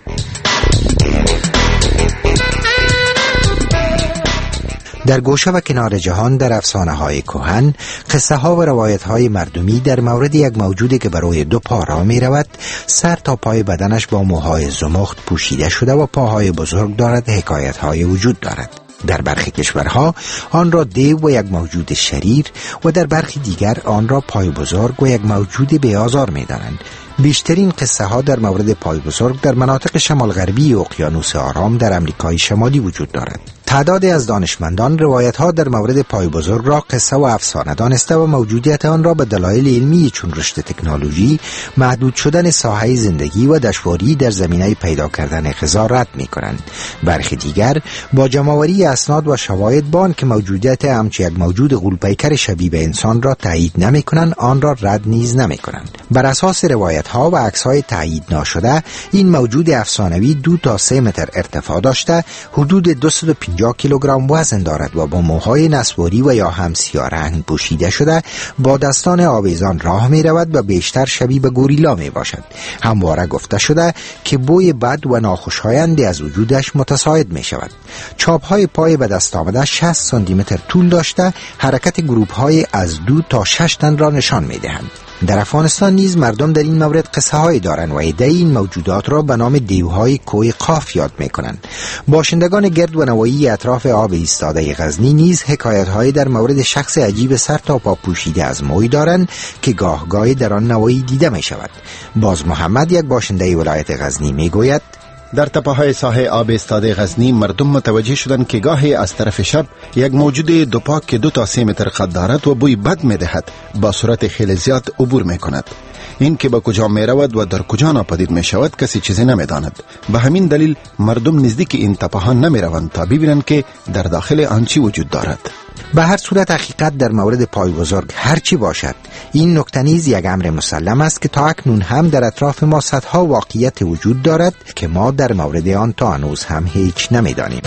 در گوشه و کنار جهان در افسانه های کهن، قصه ها و روایت های مردمی در مورد یک موجودی که بروی دو پا را می رود، سر تا پای بدنش با موهای زمخت پوشیده شده و پاهای بزرگ دارد، حکایت های وجود دارد. در برخی کشورها آن را دیو و یک موجود شریر و در برخی دیگر آن را پای بزرگ و یک موجود بیازار می دانند. بیشترین قصه ها در مورد پای بزرگ در مناطق شمال غربی اقیانوس آرام در امریکای شمالی وجود دارد. تعدادی از دانشمندان روایت ها در مورد پای بزرگ را قصه و افسانه دانسته و موجودیت آن را به دلایل علمی چون رشد تکنولوژی، محدود شدن ساحه زندگی و دشواری در زمینه پیدا کردن غذا رد می کنند. برخی دیگر با جمع‌آوری اسناد و شواهد بان که موجودیت همچون یک موجود غول‌پیکر شبیه به انسان را تایید نمی کنند، آن را رد نیز نمی کنند. بر اساس روایت ها و عکس های تایید ناشده، این موجود افسانوی دو تا سه متر ارتفاع داشته، حدود دویست و پنجاه کیلوگرم وزن دارد و با موهای نسواری و یا هم سیاه رنگ پوشیده شده، با دستان آویزان راه می رود و بیشتر شبیه به گوریلا می باشد. همواره گفته شده که بوی بد و ناخوشایندی از وجودش متصاعد می شود. چاپ های پای به دست آمده شصت سانتی متر طول داشته، حرکت گروپ های از دو تا شش تن را نشان می دهند. در افغانستان نیز مردم در این مورد قصه های دارند و ایده این موجودات را به نام دیوهای کوه قاف یاد می کنند. باشندگان گرد و نواحی اطراف آب ایستاده غزنی نیز حکایت های در مورد شخص عجیب سر تا پا پوشیده از موی دارند که گاه گاهی در آن نواحی دیده می شود. باز محمد، یک باشنده ولایت غزنی، می گوید در تپه‌های ساحل آب ایستاده غزنی مردم متوجه شدند که گاهی از طرف شب یک موجود دو پا که دو تا سه متر قد دارد و بوی بد می دهد با سرعت خیلی زیاد عبور می کند. این که به کجا می رود و در کجا ناپدید می شود کسی چیزی نمی داند. به همین دلیل مردم نزدیک این تپه‌ها نمی روند تا ببینند که در داخل آن چی وجود دارد. به هر صورت حقیقت در مورد پای بزرگ هرچی باشد، این نکته نیز یک امر مسلم است که تا اکنون هم در اطراف ما صدها واقعیت وجود دارد که ما در مورد آن تا هنوز هم هیچ نمی‌دانیم.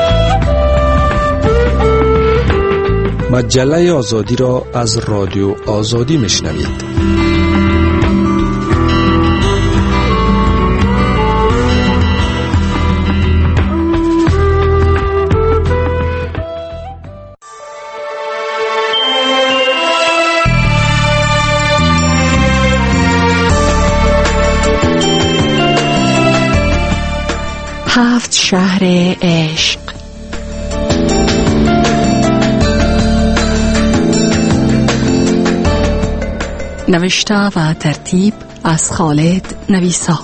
مجله آزادی را از رادیو آزادی میشنوید. هفت شهر عشق. نوشته و ترتیب از خالد نویسا.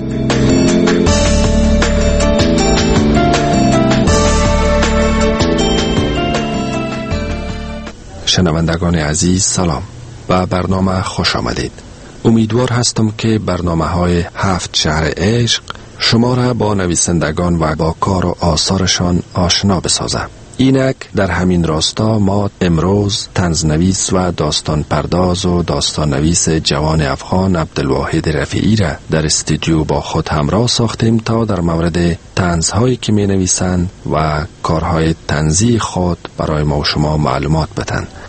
شنوندگان عزیز سلام، به برنامه خوش آمدید. امیدوار هستم که برنامه های هفت شهر عشق شما را با نویسندگان و با کار و آثارشان آشنا بسازم. اینک در همین راستا ما امروز طنزنویس و داستان پرداز و داستان نویس جوان افغان عبدالواحد رفیعی را در استودیو با خود همراه ساختیم تا در مورد طنزهایی که می نویسند و کارهای طنزی خود برای ما و شما معلومات بدن.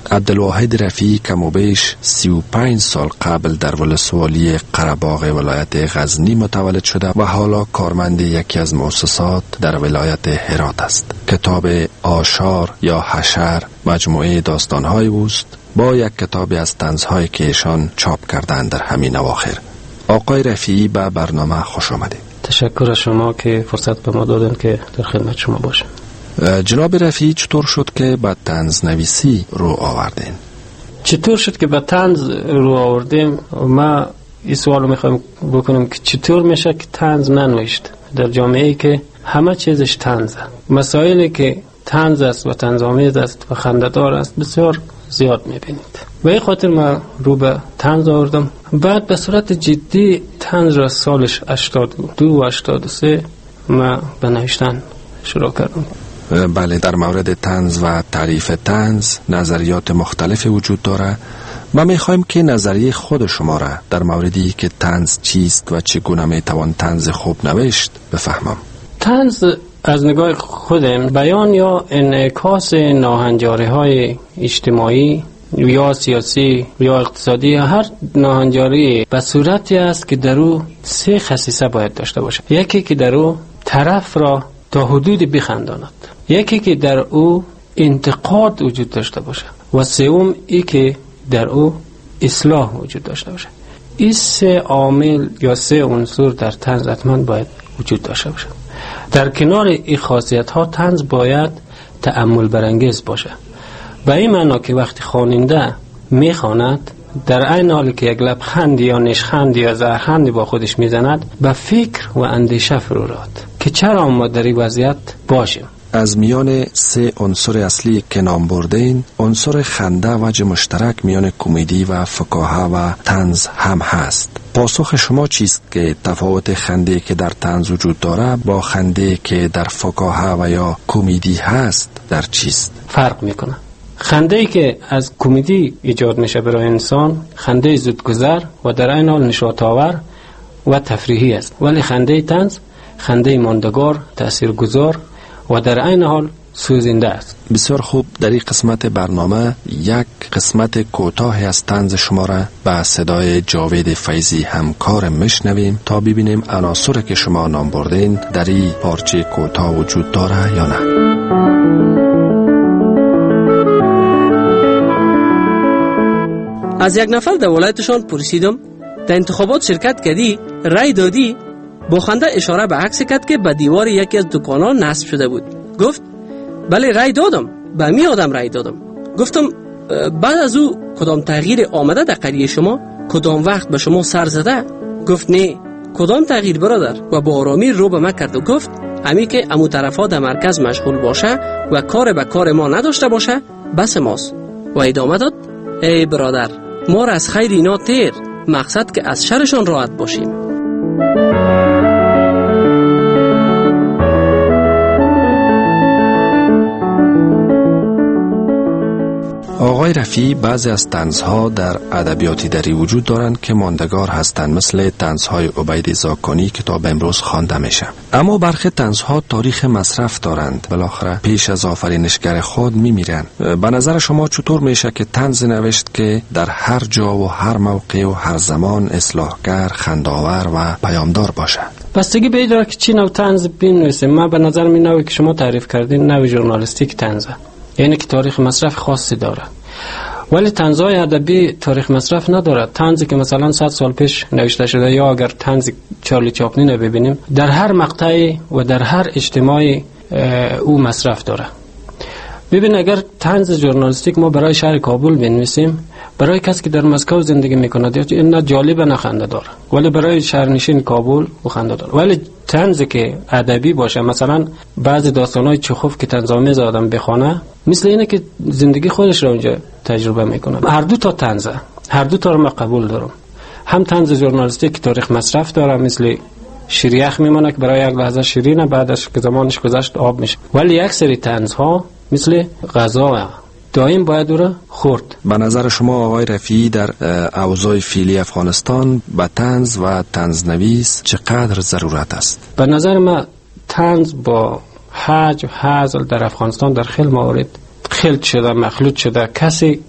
عبدالواحد رفیعی کم و بیش سی و پنج سال قبل در ولسوالی قره‌باغ ولایت غزنی متولد شده و حالا کارمند یکی از مؤسسات در ولایت هرات است. کتاب آشار یا حشر مجموعه داستان‌های اوست با یک کتابی از طنزهایی که ایشان چاپ کردند در همین اواخر. آقای رفیعی به برنامه خوش آمدید. تشکر از شما که فرصت به ما دادن که در خدمت شما باشم. جناب رفیعی چطور شد که به طنز نویسی رو آوردین؟ چطور شد که به طنز رو آوردیم؟ ما این سوال رو میخوایم بکنیم که چطور میشه که طنز ننوشت در جامعه‌ای که همه چیزش طنزه. مسائلی که طنز است و طنزآمیز است و خنده‌دار است بسیار زیاد میبینید. به این خاطر من رو به طنز آوردم. بعد به صورت جدی طنز را سالش هشتاد و دو و هشتاد و سه من به نوشتن شروع کردم. بله، در مورد طنز و تعریف طنز نظریات مختلف وجود داره. ما میخوایم که نظریه خود شما را در موردی که طنز چیست و چگونه میتوان طنز خوب نوشت بفهمم. طنز از نگاه خودم بیان یا انعکاس ناهنجاری‌های اجتماعی یا سیاسی یا اقتصادی یا هر ناهنجاری به صورتی است که در او سه خصیصه باید داشته باشه. یکی که در او طرف را تا حدودی بخنداند، یکی که در او انتقاد وجود داشته باشه و سوم ای که در او اصلاح وجود داشته باشه. این سه عامل یا سه عنصر در طنز حتما باید وجود داشته باشه. در کنار این خاصیت ها طنز باید تأمل برانگیز باشه. به این معنا که وقتی خواننده میخواند در عین حالی که یک لبخند یا نشخند یا زهرخندی با خودش میزند به فکر و اندیشه فرو رود که چرا ما در این وضعیت باشیم. از میان سه عنصر اصلی که نام بردین، عنصر خنده وجه مشترک میان کمدی و فکاهه و طنز هم هست. پاسخ شما چیست که تفاوت خنده که در طنز وجود داره با خنده که در فکاهه و یا کمدی هست در چیست؟ فرق میکنه. خنده‌ای که از کمدی ایجاد میشه برای انسان خنده زودگذر و در عین حال نشاط‌آور و تفریحی است، ولی خنده طنز خنده ماندگار، تاثیرگذار و در عین حال سوزنده است. بسیار خوب، در این قسمت برنامه یک قسمت کوتاهی از طنز شما را به صدای جاوید فیضی همکارم میشنویم تا ببینیم عناصری که شما نام بردین در این پارچه کوتاه وجود داره یا نه. از یک نفر در ولایتشان پرسیدم در انتخابات شرکت کردی؟ رای دادی؟ با خنده اشاره به عکس کرد که به دیوار یکی از دکان‌ها نصب شده بود. گفت بله رای دادم، به می آدم رای دادم. گفتم بعد از او کدام تغییر آمده در قریه شما؟ کدام وقت به شما سر زده؟ گفت نه. کدام تغییر برادر؟ و با آرامی رو به من کرد و گفت امی که امو طرفا در مرکز مشغول باشه و کار به کار ما نداشته باشه بس ماست. و ادامه داد ای برادر، ما را از خیر اینا تیر، مقصد که از شرشان راحت باشیم. آقای رفیعی، بعضی از طنزها در ادبیاتی دری وجود دارند که ماندگار هستند، مثل طنزهای عبید زاکانی که تا به امروز خوانده میشه. اما برخی طنزها تاریخ مصرف دارند، بالاخره پیش از آفرینشگر خود میمیرند. به نظر شما چطور میشه که طنز نوشت که در هر جا و هر موقع و هر زمان اصلاحگر، خندآور و پیامدار باشه؟ بستگی به این داره که چی نوع طنز بنویسیم. من به نظر می نوعی که شما تعریف کردین نوع ژورنالیستیک طنزه، یعنی که تاریخ مصرف خاصی داره. ولی طنزهای ادبی تاریخ مصرف نداره. طنزی که مثلا صد سال پیش نوشته شده یا اگر طنز چارلی چاپلین رو ببینیم در هر مقطعی و در هر اجتماعی او مصرف داره. ببین اگر طنز ژورنالیستیک ما برای شهر کابل بنویسیم، برای کسی که در مسکو زندگی میکنه این نه جالب نه خنده داره، ولی برای شهرنشین کابل او خنده داره. ولی طنزی که ادبی باشه، مثلا بعضی داستانای چخوف که طنزآمیز آدم بخونه، مثل اینه که زندگی خودش رو اونجا تجربه میکنه. هر دو تا طنزه، هر دو تا رو من قبول دارم. هم طنز ژورنالیستیک که تاریخ مصرف داره، مثل شیریخ میمونه که برای یک لحظه شیرینه، بعدش که زمانش گذشت آب میشه. ولی یک سری طنزها مثل غذا دائم باید او را خورد. به نظر شما آقای رفیعی در اوضاع فعلی افغانستان به طنز و طنزنویس چقدر ضرورت است؟ به نظر من طنز با حج و هزل در افغانستان در خیلی موارد خلط شده، مخلوط شده. کسی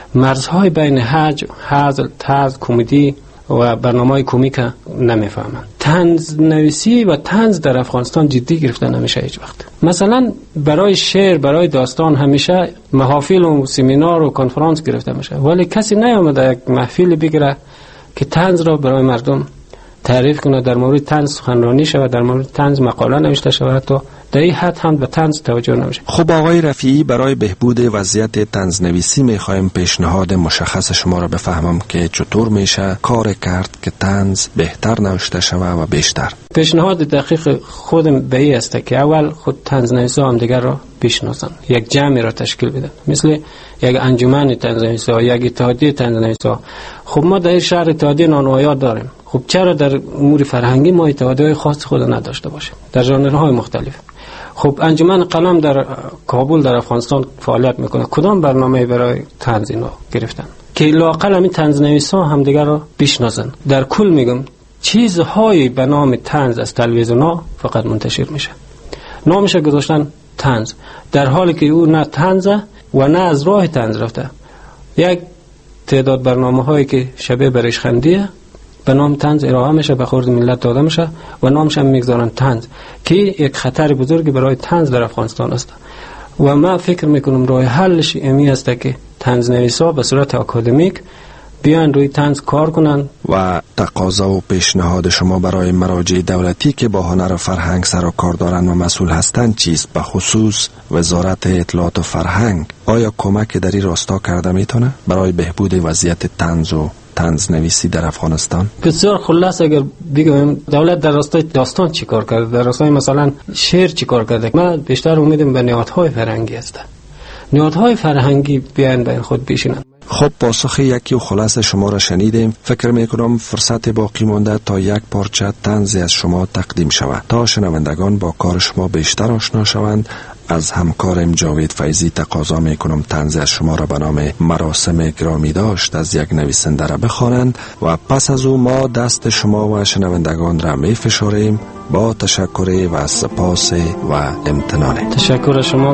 مرزهای بین هج، هزل، طنز، کمدی و برنامه‌های کمیک نمیفهمند. طنز نویسی و طنز در افغانستان جدی گرفته نمیشه هیچ وقت. مثلا برای شعر، برای داستان همیشه محافل و سمینار و کنفرانس گرفته میشه، ولی کسی نیامده یک محفل بگیره که طنز را برای مردم تعریف کنه، در مورد طنز سخنرانی شود، در مورد طنز مقاله نوشته شود. حتی در این حد هم به طنز توجه نمیشه. خب آقای رفیعی، برای بهبود وضعیت طنز نویسی میخوایم پیشنهاد مشخص شما را بفهمم که چطور میشه کار کرد که طنز بهتر نوشته شود و بیشتر. پیشنهاد دقیق خودم به این است که اول خود طنز نویسا هم دیگر را بشناسن، یک جمعی را تشکیل بدن، مثل یک انجمن طنز نویسا، یک اتحادیه طنز نویسا. خب ما در شهر اتحادیه نانوایات داریم، خب چرا در امور فرهنگی ما اتحادیه خاص خود نداشته باشیم در ژانرهای مختلف؟ خب انجمن قلم در کابل در افغانستان فعالیت میکنه، کدام برنامه برای طنز اینا گرفتن که لااقل همین طنز نویسا هم دیگر را بشناسن؟ در کل میگم چیزهای به نام طنز از تلویزیون‌ها فقط منتشر میشه، نامش گذاشتن طنز، در حالی که او نه طنز و نه از راه طنز رفته. یک تعداد برنامه هایی که شبیه به ریشخندیه به نام طنز ارائه میشه، به خورد ملت داده میشه و نامش هم میگذارن طنز، که یک خطر بزرگی برای طنز در افغانستان است. و من فکر میکنم راه حلش امی است که طنز نویسا به صورت اکادمیک بیان روی طنز کار کنن. و تقاضا و پیشنهاد شما برای مراجع دولتی که با هنر و فرهنگ سر و کار دارند و مسئول هستند چیست؟ به خصوص وزارت اطلاعات و فرهنگ آیا کمک در این راستا کرده میتونه برای بهبود وضعیت طنز و طنز نویسی در افغانستان؟ بسیار خلاص اگر بگم دولت در راستای داستان چی کار کرده، در راستای مثلا شعر چی کار کرده، من بیشتر امیدم به نهادهای فرهنگی است. نهادهای فرهنگی بیان بین خود بشینند. خب پاسخ یکی و خلاص شما را شنیدیم. فکر میکنم فرصت باقی مانده تا یک پارچه طنزی از شما تقدیم شود تا شنوندگان با کار شما بیشتر آشنا شوند. از همکارم جاوید فیضی تقاضا میکنم طنز از شما را به نام مراسم گرامی داشت از یک نویسنده را بخوانند و پس از او ما دست شما و شنوندگان را میفشاریم با تشکر و سپاس و امتنان. تشکر شما.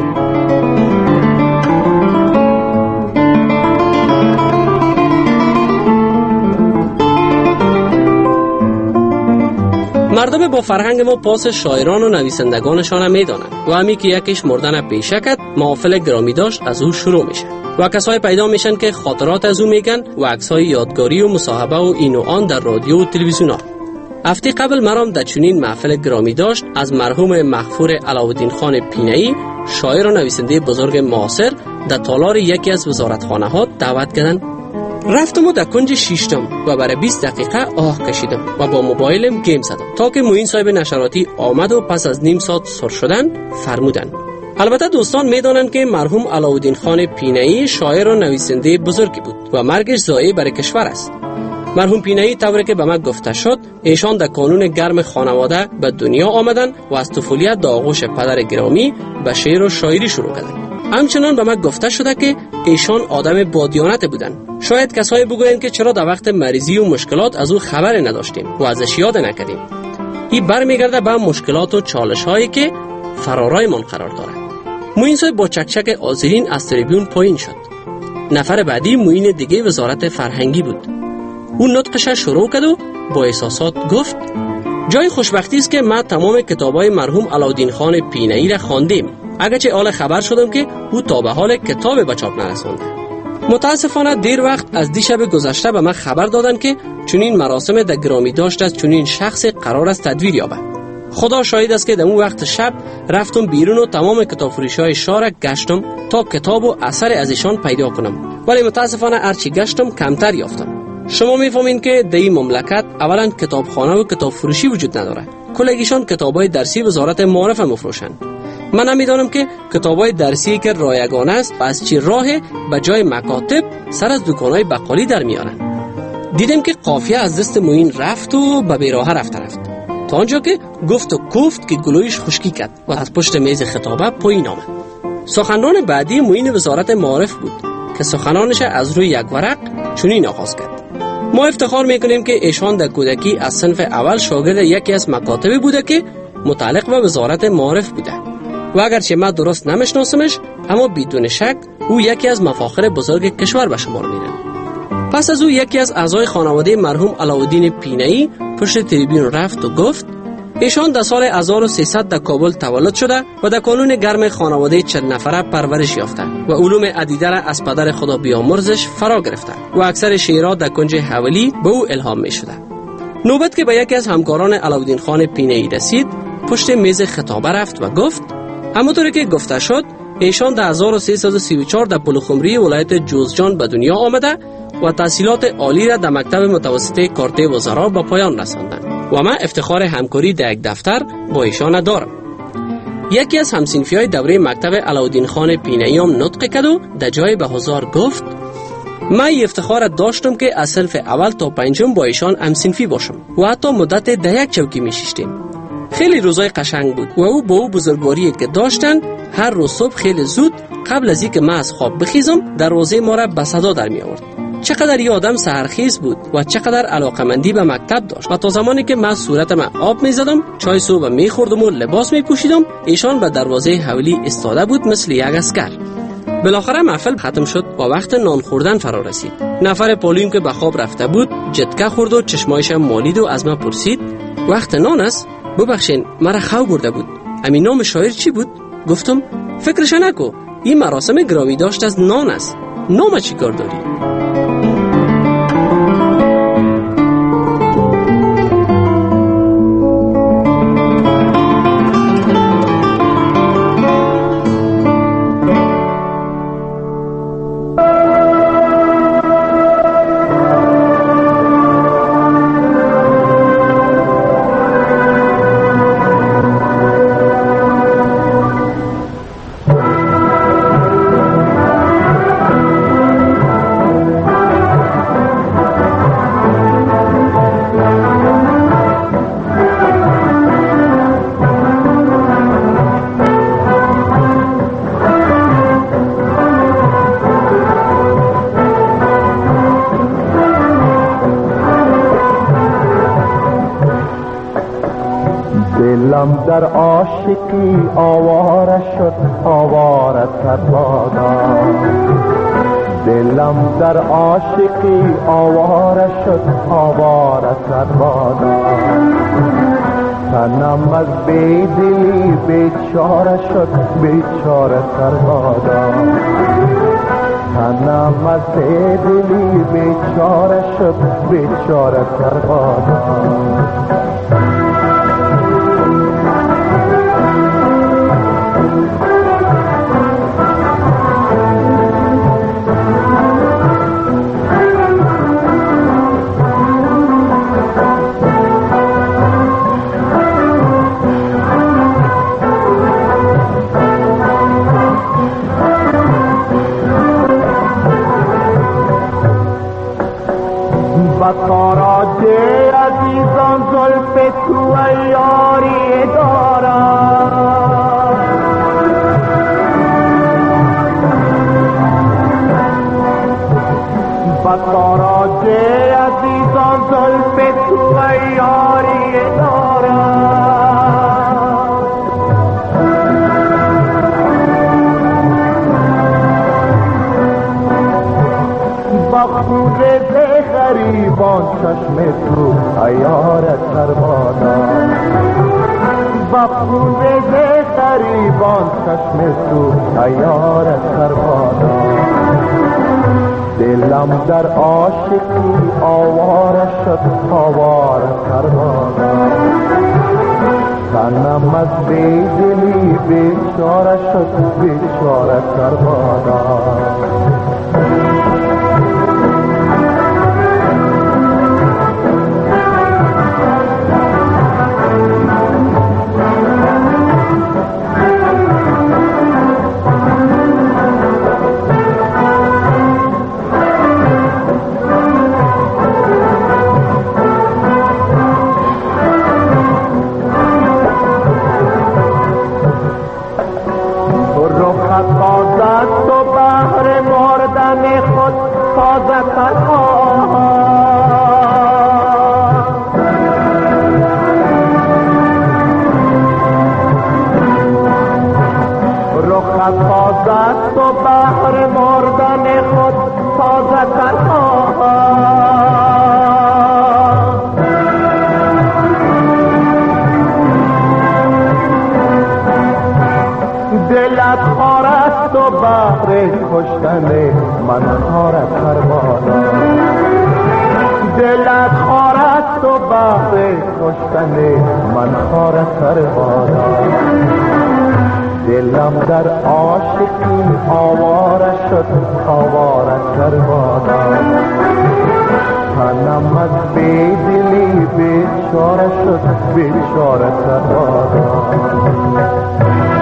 مردم با فرهنگ ما پاس شاعران و نویسندگانشان میدانند و همی که یکیش مردن پیشکت محافل گرامی داشت از او شروع میشه و کسای پیدا میشن که خاطرات از او میگن و عکسای یادگاری و مصاحبه و این و آن در رادیو و تلویزیون ها. هفته قبل مرام در چنین محفل گرامی داشت از مرحوم مغفور علاءالدین خان پینه‌ای شاعر و نویسنده بزرگ معاصر در تالار یکی از وزارتخانه ها دعوت کردند. رفتم و در کنج شیشتم و برای بیست دقیقه آه کشیدم و با موبایلم گیم زدم تا که معین صاحب نشراتی آمد و پس از نیم ساعت سر شدن فرمودن. البته دوستان میدانند که مرحوم علاءالدین خان پینه‌ای شاعر و نویسنده بزرگی بود و مرگش ضایعه برای کشور است. مرحوم پینه‌ای طوری که به من گفته شد ایشان در کانون گرم خانواده به دنیا آمدن و از طفولیت در آغوش پدر گرامی به شعر و شاعری شروع کردند. همچنان به من گفته شده که ایشان آدم بادیانت بودند. شاید کسایی بگویند که چرا در وقت مریضی و مشکلات از او خبر نداشتیم و ازش یاد نکردیم. این برمیگرده به مشکلات و چالش هایی که فرارایمان قرار داره. معین صاحب با چکچک آذرین از تریبیون پایین شد. نفر بعدی معین دیگه وزارت فرهنگی بود. اون نطقش شروع کرد و با احساسات گفت جای خوشبختی است که ما تمام کتابای مرحوم علاءالدین خان پینه‌ای را خواندیم، اگرچه حال خبر شدم که او تا به حال کتاب به چاپ نرسانده. متاسفانه دیر وقت از دیشب گذشته به من خبر دادند که چنین مراسم در گرامی داشت از چنین شخص قرار است تدویر یابد. خدا شاهد است که در اون وقت شب رفتم بیرون و تمام کتاب فروشی‌های شهر گشتم تا کتاب و اثر از ایشان پیدا کنم، ولی متاسفانه هرچی گشتم کمتر یافتم. شما میفهمین که در این مملکت اولا کتابخانه و کتاب فروشی وجود نداره. کلگیشان کتابای درسی وزارت معارف مفروشند. من نمیدانم که کتابای درسی که رایگان است و از چی راه به جای مکاتب سر از دکانهای بقالی در میارن. دیدم که قافیه از دست معین رفت و به بیراه رفت رفت تا آنجا که گفت و گفت که گلویش خشکی کرد و از پشت میز خطابه پایین آمد. سخنران بعدی معین وزارت معارف بود که سخنانش از روی یک ورق چنین آغاز کرد: ما افتخار میکنیم که ایشان در کودکی از صنف اول شاگرد یکی از مکاتب بوده که متعلق به وزارت معارف بوده و اگرچه من درست نمیشناسمش اما بدون شک او یکی از مفاخر بزرگ کشور به شمار میره. پس از او یکی از اعضای خانواده مرحوم علاءالدین پینه‌ای پشت تریبیون رفت و گفت ایشان در سال هزار و سیصد در کابل تولد شده و در کانون گرم خانواده چند نفره پرورش یافته و علوم عدیده را از پدر خدا بیامرزش فرا گرفته و اکثر شعرها در کنج حولی به او الهام می شده. نوبت که به یکی از همکاران علاءالدین خان پینه‌ای رسید، پشت میز خطابه رفت و گفت همونطور که گفته شد ایشان در هزار و سیصد و سی و چهار در بلوخمری ولایت جوزجان به دنیا آمده و تحصیلات عالی را در مکتب متوسطه کارته وزرا به پایان رساندند و من افتخار همکاری در یک دفتر با ایشان دارم. یکی از همسنفیای دوره مکتب علاءالدین خان پینه‌ای هم نطق کرد و در جای به حضار گفت من افتخار داشتم که از صنف اول تا پنجم با ایشان همسنفی باشم و حتی مدت ده یک چوکی می شیشتیم. خیلی روزای قشنگ بود و او با او بزرگواری که داشتن هر روز صبح خیلی زود قبل از اینکه من از خواب بخیزم دروازه ما را به صدا در می آورد. چقدر یه آدم سحرخیز بود و چقدر علاقمندی به مکتب داشت و تا زمانی که من صورتم آب می زدم، چای صبح می خوردم و لباس می پوشیدم، ایشان به دروازه حولی استاده بود مثل یک عسکر. بالاخره محفل ختم شد و وقت نان خوردن فرا رسید. نفر پولیم که به خواب رفته بود جتکه خورد و چشمایش مالید و از من پرسید وقت نان است؟ ببخشین مرا خو برده بود. همین نام شاعر چی بود؟ گفتم فکرش نکو، این مراسم گرامی داشت از نان است. نام چی کار داری؟ دلم در عاشقی آواره شد آواره تر بادا دلم در عاشقی آواره شد آواره تر بادا تنم از بیدلی بیچاره شد بیچاره تر بادا تنم از بیدلی بیچاره شد بیچاره تر بادا تاراج عزیزان زلف تو یاری دارم با تاراج عزیزان زلف تو یاری دارم با خود غریبان چشم تو عیارت تر بادا با خود غریبان چشم تو عیارت تر بادا دلم در عاشقی آواره شد آواره تر بادا تنم از بیدلی بیچاره شد بیچاره تر بادا رخت بازد تو بهر بار مردن خود تازه تنها دلت خار است و بحر کشتن من خارت پروانا دلت خار است و بحر کشتن من خارت پروانا دلم در عاشقی آواره شد آواره پروانا تنم از بیدلی بیچاره شد بیچاره پروانا